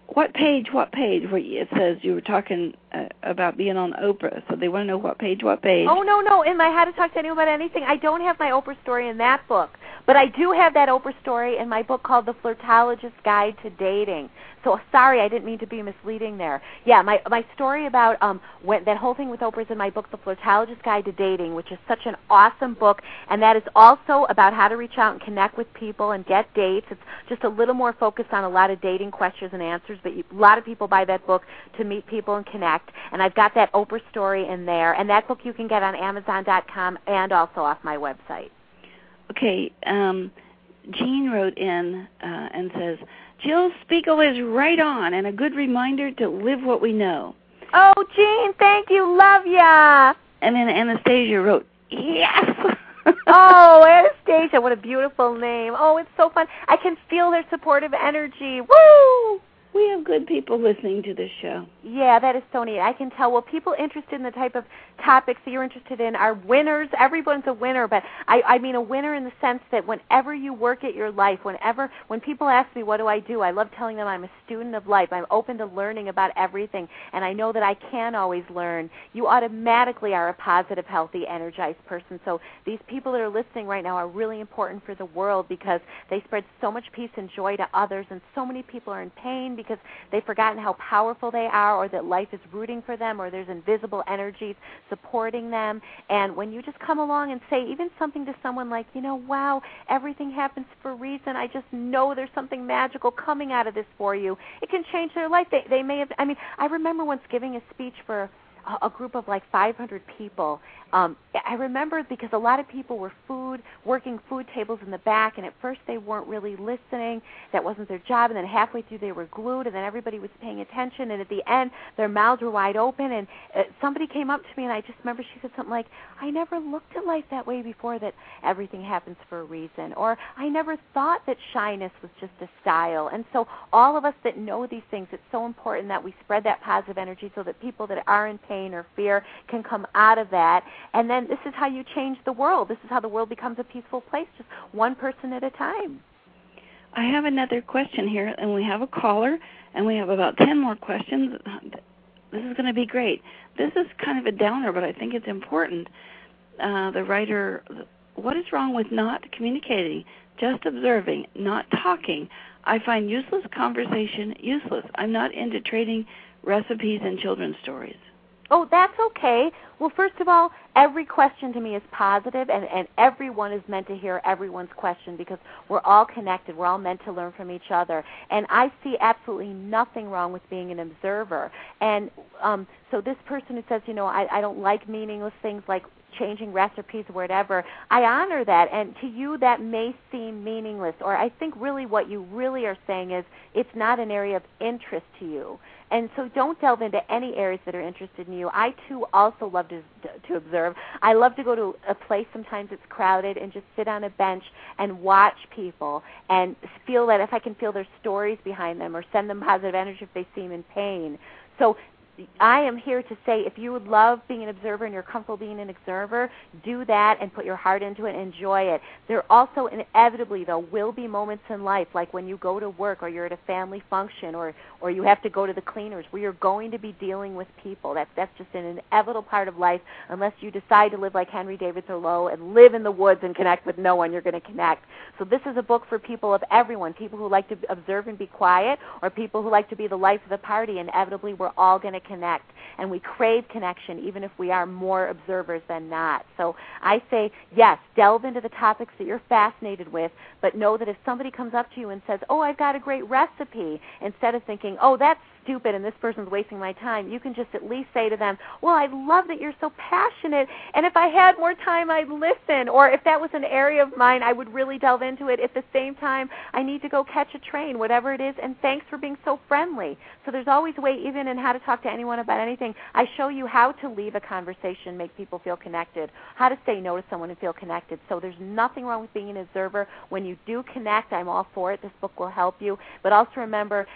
What page, what page? Where it says you were talking uh, about being on Oprah, so they want to know what page, what page. Oh, no, no. In my How to Talk to Anyone About Anything, I don't have my Oprah story in that book. But I do have that Oprah story in my book called The Flirtologist's Guide to Dating. So sorry, I didn't mean to be misleading there. Yeah, my my story about um when, that whole thing with Oprah is in my book, The Flirtologist's Guide to Dating, which is such an awesome book. And that is also about how to reach out and connect with people and get dates. It's just a little more focused on a lot of dating questions and answers. But you, a lot of people buy that book to meet people and connect. And I've got that Oprah story in there. And that book you can get on Amazon dot com and also off my website. Okay, um, Jean wrote in uh, and says, Jill Spiegel is right on and a good reminder to live what we know. Oh, Jean, thank you. Love ya. And then Anastasia wrote, yes. Oh, Anastasia, what a beautiful name. Oh, it's so fun. I can feel their supportive energy. Woo! We have good people listening to this show. Yeah, that is so neat. I can tell. Well, people interested in the type of topics that you're interested in are winners. Everyone's a winner, but I, I mean a winner in the sense that whenever you work at your life, whenever, when people ask me, what do I do? I love telling them I'm a student of life. I'm open to learning about everything, and I know that I can always learn. You automatically are a positive, healthy, energized person. So these people that are listening right now are really important for the world because they spread so much peace and joy to others, and so many people are in pain because they've forgotten how powerful they are, or that life is rooting for them, or there's invisible energies supporting them. And when you just come along and say even something to someone like, you know, wow, everything happens for a reason. I just know there's something magical coming out of this for you. It can change their life. They, they may have, I mean, I remember once giving a speech for a group of like five hundred people. Um, I remember because a lot of people were food, working food tables in the back, and at first they weren't really listening. That wasn't their job, and then halfway through they were glued, and then everybody was paying attention, and at the end their mouths were wide open, and uh, somebody came up to me, and I just remember she said something like, I never looked at life that way before, that everything happens for a reason, or I never thought that shyness was just a style. And so all of us that know these things, it's so important that we spread that positive energy so that people that are in pain or fear can come out of that. And then this is how you change the world. This is how the world becomes a peaceful place, just one person at a time. I have another question here, and we have a caller, and we have about ten more questions. This is going to be great. This is kind of a downer, but I think it's important. Uh, the writer, what is wrong with not communicating, just observing, not talking? I find useless conversation useless. I'm not into trading recipes and children's stories. Oh, that's okay. Well, first of all, every question to me is positive, and, and everyone is meant to hear everyone's question because we're all connected. We're all meant to learn from each other. And I see absolutely nothing wrong with being an observer. And um, so this person who says, you know, I, I don't like meaningless things like changing recipes or whatever, I honor that. And to you, that may seem meaningless. Or I think really what you really are saying is it's not an area of interest to you. And so don't delve into any areas that are interested in you. I, too, also love to, to observe. I love to go to a place sometimes it's crowded and just sit on a bench and watch people and feel that if I can feel their stories behind them or send them positive energy if they seem in pain. So I am here to say if you would love being an observer and you're comfortable being an observer, do that and put your heart into it and enjoy it. There also inevitably, though, will be moments in life, like when you go to work or you're at a family function or, or you have to go to the cleaners, where you're going to be dealing with people. That's, that's just an inevitable part of life. Unless you decide to live like Henry David Thoreau and live in the woods and connect with no one, you're going to connect. So this is a book for people of everyone, people who like to observe and be quiet or people who like to be the life of the party. Inevitably, we're all going to connect, and we crave connection even if we are more observers than not. So I say, yes, delve into the topics that you're fascinated with, but know that if somebody comes up to you and says, oh, I've got a great recipe, instead of thinking, oh, that's stupid and this person's wasting my time, you can just at least say to them, well, I love that you're so passionate, and if I had more time, I'd listen, or if that was an area of mine, I would really delve into it. At the same time, I need to go catch a train, whatever it is, and thanks for being so friendly. So there's always a way, even in How to Talk to Anyone About Anything, I show you how to leave a conversation, make people feel connected, how to say no to someone and feel connected. So there's nothing wrong with being an observer. When you do connect, I'm all for it. This book will help you. But also remember that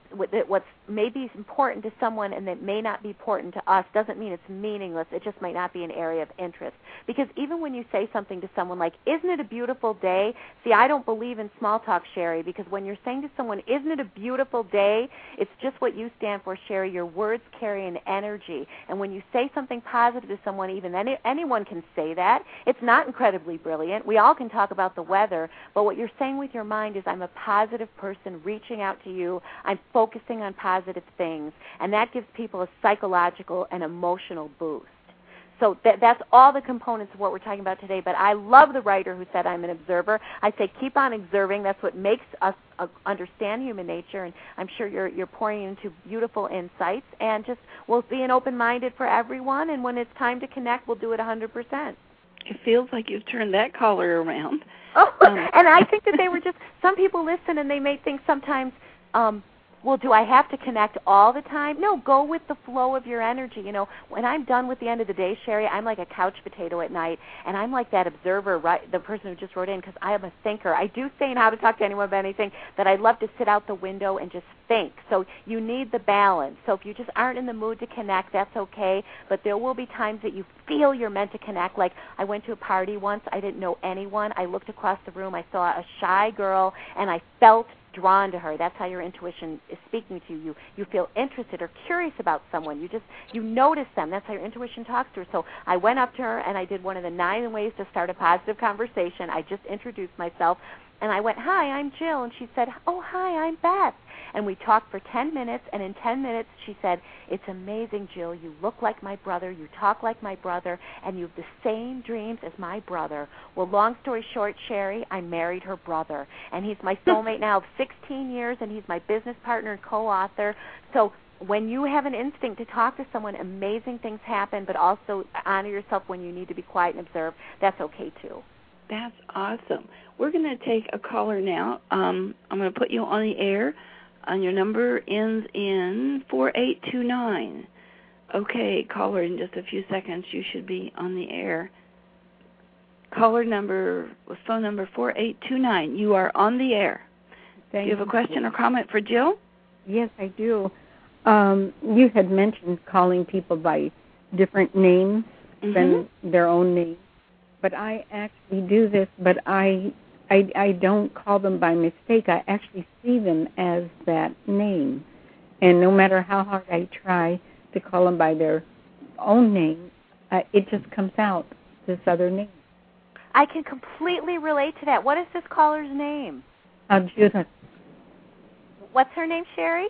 what's maybe important to someone and that may not be important to us doesn't mean it's meaningless. It just might not be an area of interest. Because even when you say something to someone like, isn't it a beautiful day? See, I don't believe in small talk, Sherry, because when you're saying to someone, isn't it a beautiful day, it's just what you stand for, Sherry. Your words carry an energy. And when you say something positive to someone, even any, anyone can say that. It's not incredibly brilliant. We all can talk about the weather, but what you're saying with your mind is, I'm a positive person reaching out to you. I'm focusing on positive things, and that gives people a psychological and emotional boost. So that, that's all the components of what we're talking about today, but I love the writer who said, I'm an observer. I say keep on observing. That's what makes us uh, understand human nature, and I'm sure you're, you're pouring into beautiful insights, and just we'll be an open-minded for everyone, and when it's time to connect, we'll do it one hundred percent. It feels like you've turned that caller around. Oh, um. And I think that they were just, some people listen and they may think sometimes, um, well, do I have to connect all the time? No, go with the flow of your energy. You know, when I'm done with the end of the day, Sherry, I'm like a couch potato at night, and I'm like that observer, right, the person who just wrote in, because I am a thinker. I do say in How to Talk to Anyone About Anything that I love to sit out the window and just think. So you need the balance. So if you just aren't in the mood to connect, that's okay, but there will be times that you feel you're meant to connect. Like I went to a party once. I didn't know anyone. I looked across the room. I saw a shy girl, and I felt drawn to her. That's how your intuition is speaking to you. You you feel interested or curious about someone. You just, you notice them. That's how your intuition talks to her. So I went up to her, and I did one of the nine ways to start a positive conversation. I just introduced myself, and I went, hi, I'm Jill. And she said, oh, hi, I'm Beth. And we talked for ten minutes, and in ten minutes she said, it's amazing, Jill. You look like my brother. You talk like my brother, and you have the same dreams as my brother. Well, long story short, Sherry, I married her brother, and he's my soulmate now of sixteen years, and he's my business partner and co-author. So when you have an instinct to talk to someone, amazing things happen, but also honor yourself when you need to be quiet and observe. That's okay, too. That's awesome. We're going to take a caller now. Um, I'm going to put you on the air. And your number ends in four eight two nine. Okay, caller, in just a few seconds you should be on the air. Caller number, with phone number four eight two nine. You are on the air. Thank do you have a question or comment for Jill? Yes, I do. Um, you had mentioned calling people by different names mm-hmm. than their own name. But I actually do this, but I... I, I don't call them by mistake. I actually see them as that name. And no matter how hard I try to call them by their own name, uh, it just comes out, this other name. I can completely relate to that. What is this caller's name? Uh, Judith. What's her name, Sherry?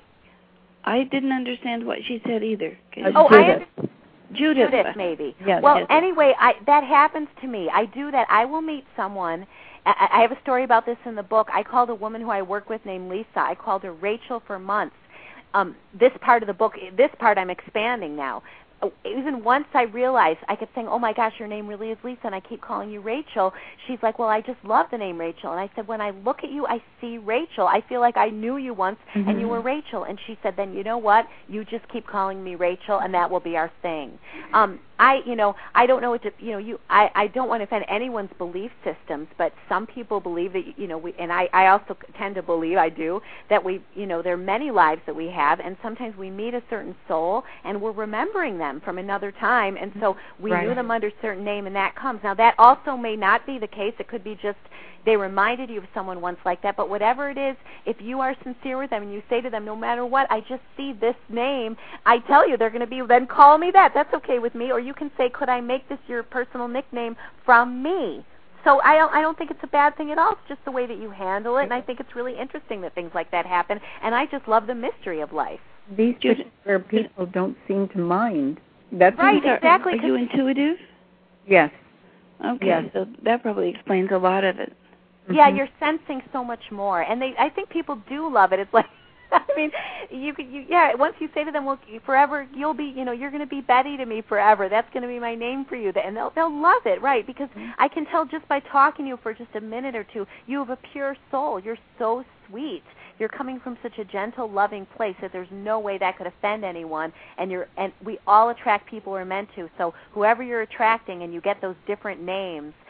I didn't understand what she said either. Uh, oh, Judith. I understand. Judith. Judith, maybe. Yes. Well, yes. anyway, I, that happens to me. I do that. I will meet someone. I, I have a story about this in the book. I called a woman who I work with named Lisa. I called her Rachel for months. Um, this part of the book, this part I'm expanding now. Even once I realized, I kept saying, oh, my gosh, your name really is Lisa, and I keep calling you Rachel. She's like, well, I just love the name Rachel. And I said, when I look at you, I see Rachel. I feel like I knew you once, mm-hmm. and you were Rachel. And she said, then you know what? You just keep calling me Rachel, and that will be our thing. Um, I, you know, I don't know what to, you know, you, I, I don't want to offend anyone's belief systems, but some people believe that, you know, we, and I, I also tend to believe, I do, that we, you know, there are many lives that we have, and sometimes we meet a certain soul, and we're remembering them from another time, and so we right. knew them under a certain name, and that comes. Now, that also may not be the case. It could be just they reminded you of someone once like that, but whatever it is, if you are sincere with them and you say to them, no matter what, I just see this name, I tell you they're going to be, then call me that. That's okay with me. Or you can say, could I make this your personal nickname from me? So I don't, I don't think it's a bad thing at all. It's just the way that you handle it, and I think it's really interesting that things like that happen, and I just love the mystery of life. These particular people don't seem to mind. That's right, exactly. Are you intuitive? Yes. Okay, yes. So that probably explains a lot of it. Mm-hmm. Yeah, you're sensing so much more, and they. I think people do love it. It's like, I mean, you could, you, yeah. Once you say to them, "Well, forever, you'll be, you know, you're going to be Betty to me forever. That's going to be my name for you," and they'll they'll love it, right? Because mm-hmm. I can tell just by talking to you for just a minute or two, you have a pure soul. You're so sweet. You're coming from such a gentle, loving place that there's no way that could offend anyone. And you're, and we all attract people we're meant to. So whoever you're attracting, and you get those different names,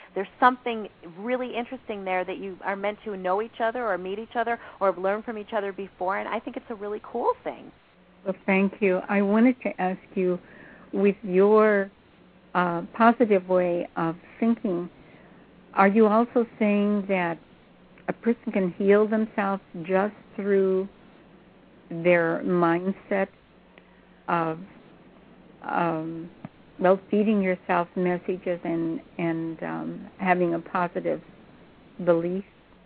there's something really interesting there that you are meant to know each other or meet each other or have learned from each other before, and I think it's a really cool thing. Well, thank you. I wanted to ask you, with your uh, positive way of thinking, are you also saying that a person can heal themselves just through their mindset of, um, well, feeding yourself messages and, and um, having a positive belief?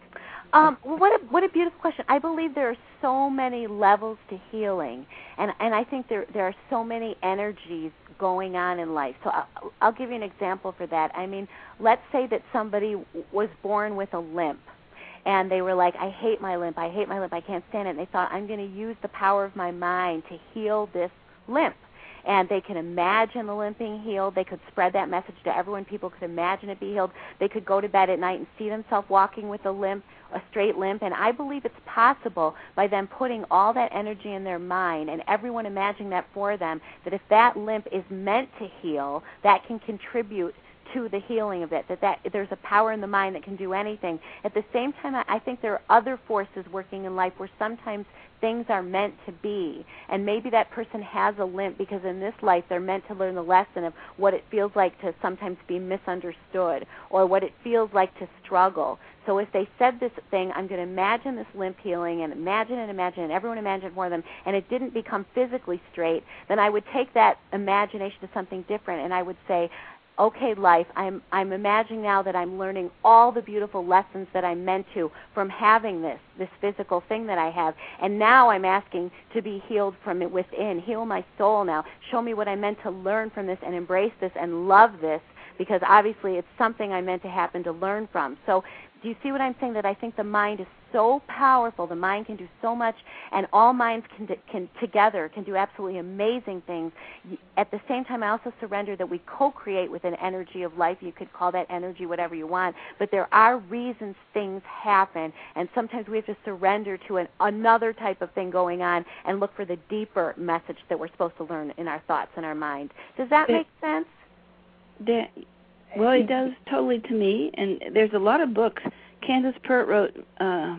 Um, well, what a what a beautiful question. I believe there are so many levels to healing, and and I think there there are so many energies going on in life. So I'll, I'll give you an example for that. I mean, let's say that somebody was born with a limp, and they were like, I hate my limp, I hate my limp, I can't stand it, and they thought, I'm going to use the power of my mind to heal this limp. And they can imagine the limp being healed. They could spread that message to everyone. People could imagine it be healed. They could go to bed at night and see themselves walking with a limp, a straight limp. And I believe it's possible by them putting all that energy in their mind and everyone imagining that for them, that if that limp is meant to heal, that can contribute to the healing of it, that, that there's a power in the mind that can do anything. At the same time, I, I think there are other forces working in life where sometimes things are meant to be, and maybe that person has a limp because in this life they're meant to learn the lesson of what it feels like to sometimes be misunderstood or what it feels like to struggle. So if they said this thing, I'm going to imagine this limp healing and imagine and imagine and everyone imagined for them, and it didn't become physically straight, then I would take that imagination to something different, and I would say, okay, life, I'm I'm imagining now that I'm learning all the beautiful lessons that I'm meant to from having this, this physical thing that I have. And now I'm asking to be healed from it within. Heal my soul now. Show me what I'm meant to learn from this and embrace this and love this, because obviously it's something I'm meant to happen to learn from. So do you see what I'm saying? That I think the mind is so powerful. The mind can do so much, and all minds can, can together can do absolutely amazing things. At the same time, I also surrender that we co-create with an energy of life. You could call that energy whatever you want, but there are reasons things happen, and sometimes we have to surrender to an, another type of thing going on and look for the deeper message that we're supposed to learn in our thoughts and our mind. Does that make sense? That, well, it does totally to me, and there's a lot of books. Candace Pert wrote uh,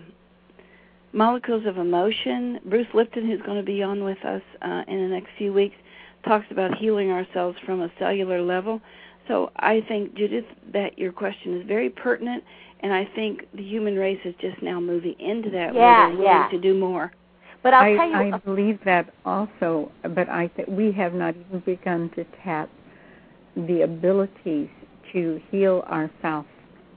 Molecules of Emotion. Bruce Lipton, who's going to be on with us uh, in the next few weeks, talks about healing ourselves from a cellular level. So I think, Judith, that your question is very pertinent, and I think the human race is just now moving into that yeah, where they're willing yeah. to do more. But I'll I, tell you, I believe that also, but I th- we have not even begun to tap the abilities to heal ourselves,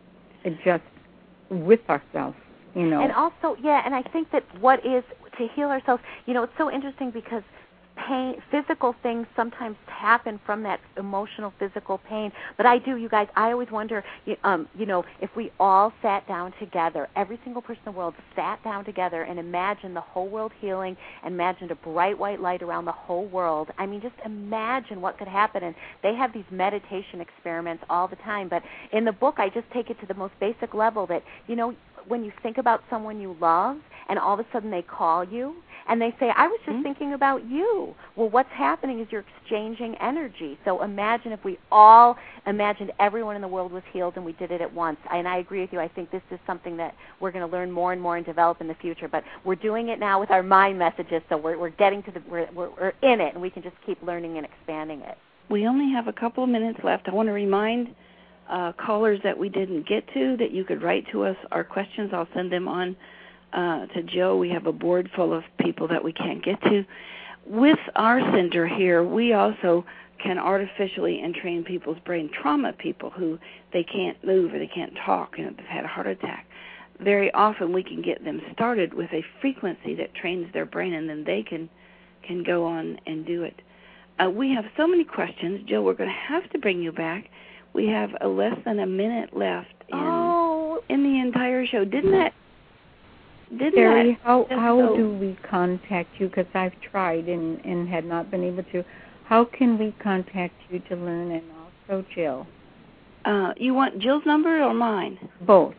just with ourselves, you know. And also, yeah, and I think that what is to heal ourselves, you know, it's so interesting because pain, physical things sometimes happen from that emotional, physical pain. But I do, you guys, I always wonder, um, you know, if we all sat down together, every single person in the world sat down together and imagined the whole world healing, and imagined a bright white light around the whole world. I mean, just imagine what could happen. And they have these meditation experiments all the time. But in the book, I just take it to the most basic level that, you know, when you think about someone you love and all of a sudden they call you and they say, I was just mm-hmm. thinking about you. Well, what's happening is you're exchanging energy. So imagine if we all imagined everyone in the world was healed and we did it at once. And I agree with you. I think this is something that we're going to learn more and more and develop in the future. But we're doing it now with our mind messages, so we're, we're getting to the, we're, we're, we're in it, and we can just keep learning and expanding it. We only have a couple of minutes left. I want to remind Uh, callers that we didn't get to, that you could write to us our questions. I'll send them on uh, to Joe. We have a board full of people that we can't get to. With our center here, we also can artificially entrain people's brain, trauma people who they can't move or they can't talk, you know, they've had a heart attack. Very often we can get them started with a frequency that trains their brain, and then they can, can go on and do it. Uh, we have so many questions. Joe, we're going to have to bring you back. We have a less than a minute left in oh. in the entire show. Didn't that? Didn't Terry, that how how so, do we contact you? Because I've tried and, and had not been able to. How can we contact you to learn, and also Jill? Uh, you want Jill's number or mine? Both.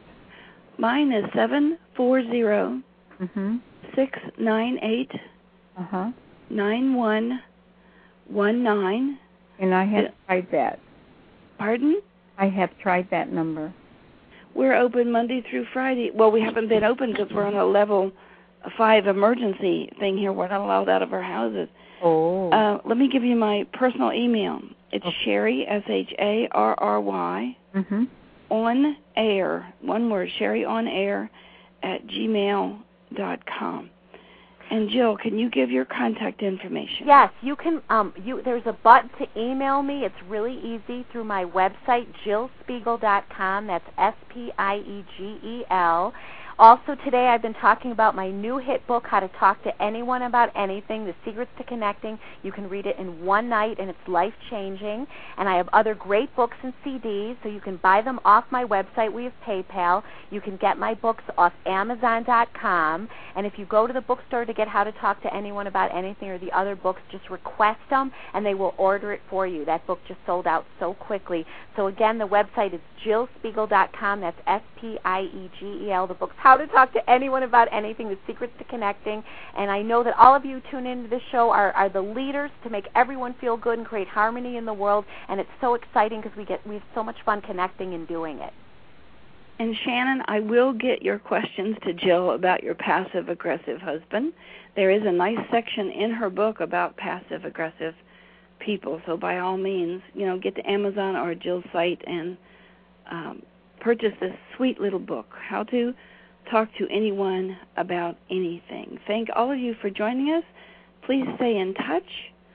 Mine is seven four zero mm-hmm. six nine eight uh-huh. nine one one nine. And I have tried that. Pardon? I have tried that number. We're open Monday through Friday. Well, we haven't been open because we're on a level five emergency thing here. We're not allowed out of our houses. Oh. Uh, let me give you my personal email. It's okay. Sharry, S H A R R Y, mm-hmm. on air, one word, Sharry on air at gmail dot com. And Jill, can you give your contact information? Yes, you can. Um, you there's a button to email me. It's really easy through my website, jill spiegel dot com. That's S P I E G E L. Also today I've been talking about my new hit book, How to Talk to Anyone About Anything, The Secrets to Connecting. You can read it in one night, and it's life-changing. And I have other great books and C Ds, so you can buy them off my website. We have PayPal. You can get my books off amazon dot com. And if you go to the bookstore to get How to Talk to Anyone About Anything or the other books, just request them, and they will order it for you. That book just sold out so quickly. So again, the website is jill spiegel dot com. That's S P I E G E L. The book's How to Talk to Anyone About Anything, The Secrets to Connecting. And I know that all of you tune into this show are, are the leaders to make everyone feel good and create harmony in the world. And it's so exciting because we get we have so much fun connecting and doing it. And Shannon, I will get your questions to Jill about your passive-aggressive husband. There is a nice section in her book about passive-aggressive people. So by all means, you know, get to Amazon or Jill's site and um, purchase this sweet little book, How to Talk to Anyone About Anything. Thank all of you for joining us. Please stay in touch.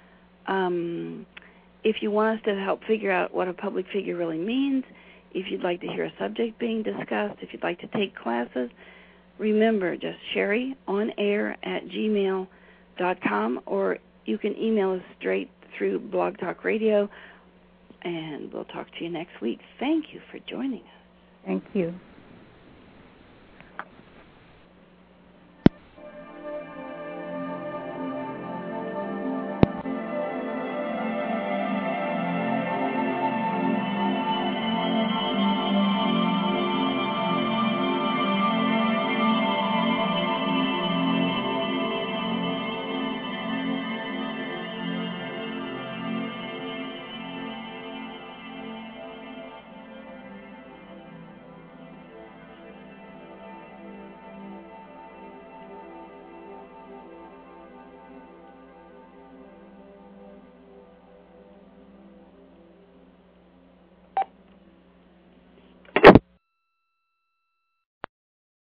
Um, if you want us to help figure out what a public figure really means, if you'd like to hear a subject being discussed, if you'd like to take classes, remember, just Sharry on air at gmail dot com, or you can email us straight through Blog Talk Radio, and we'll talk to you next week. Thank you for joining us. Thank you.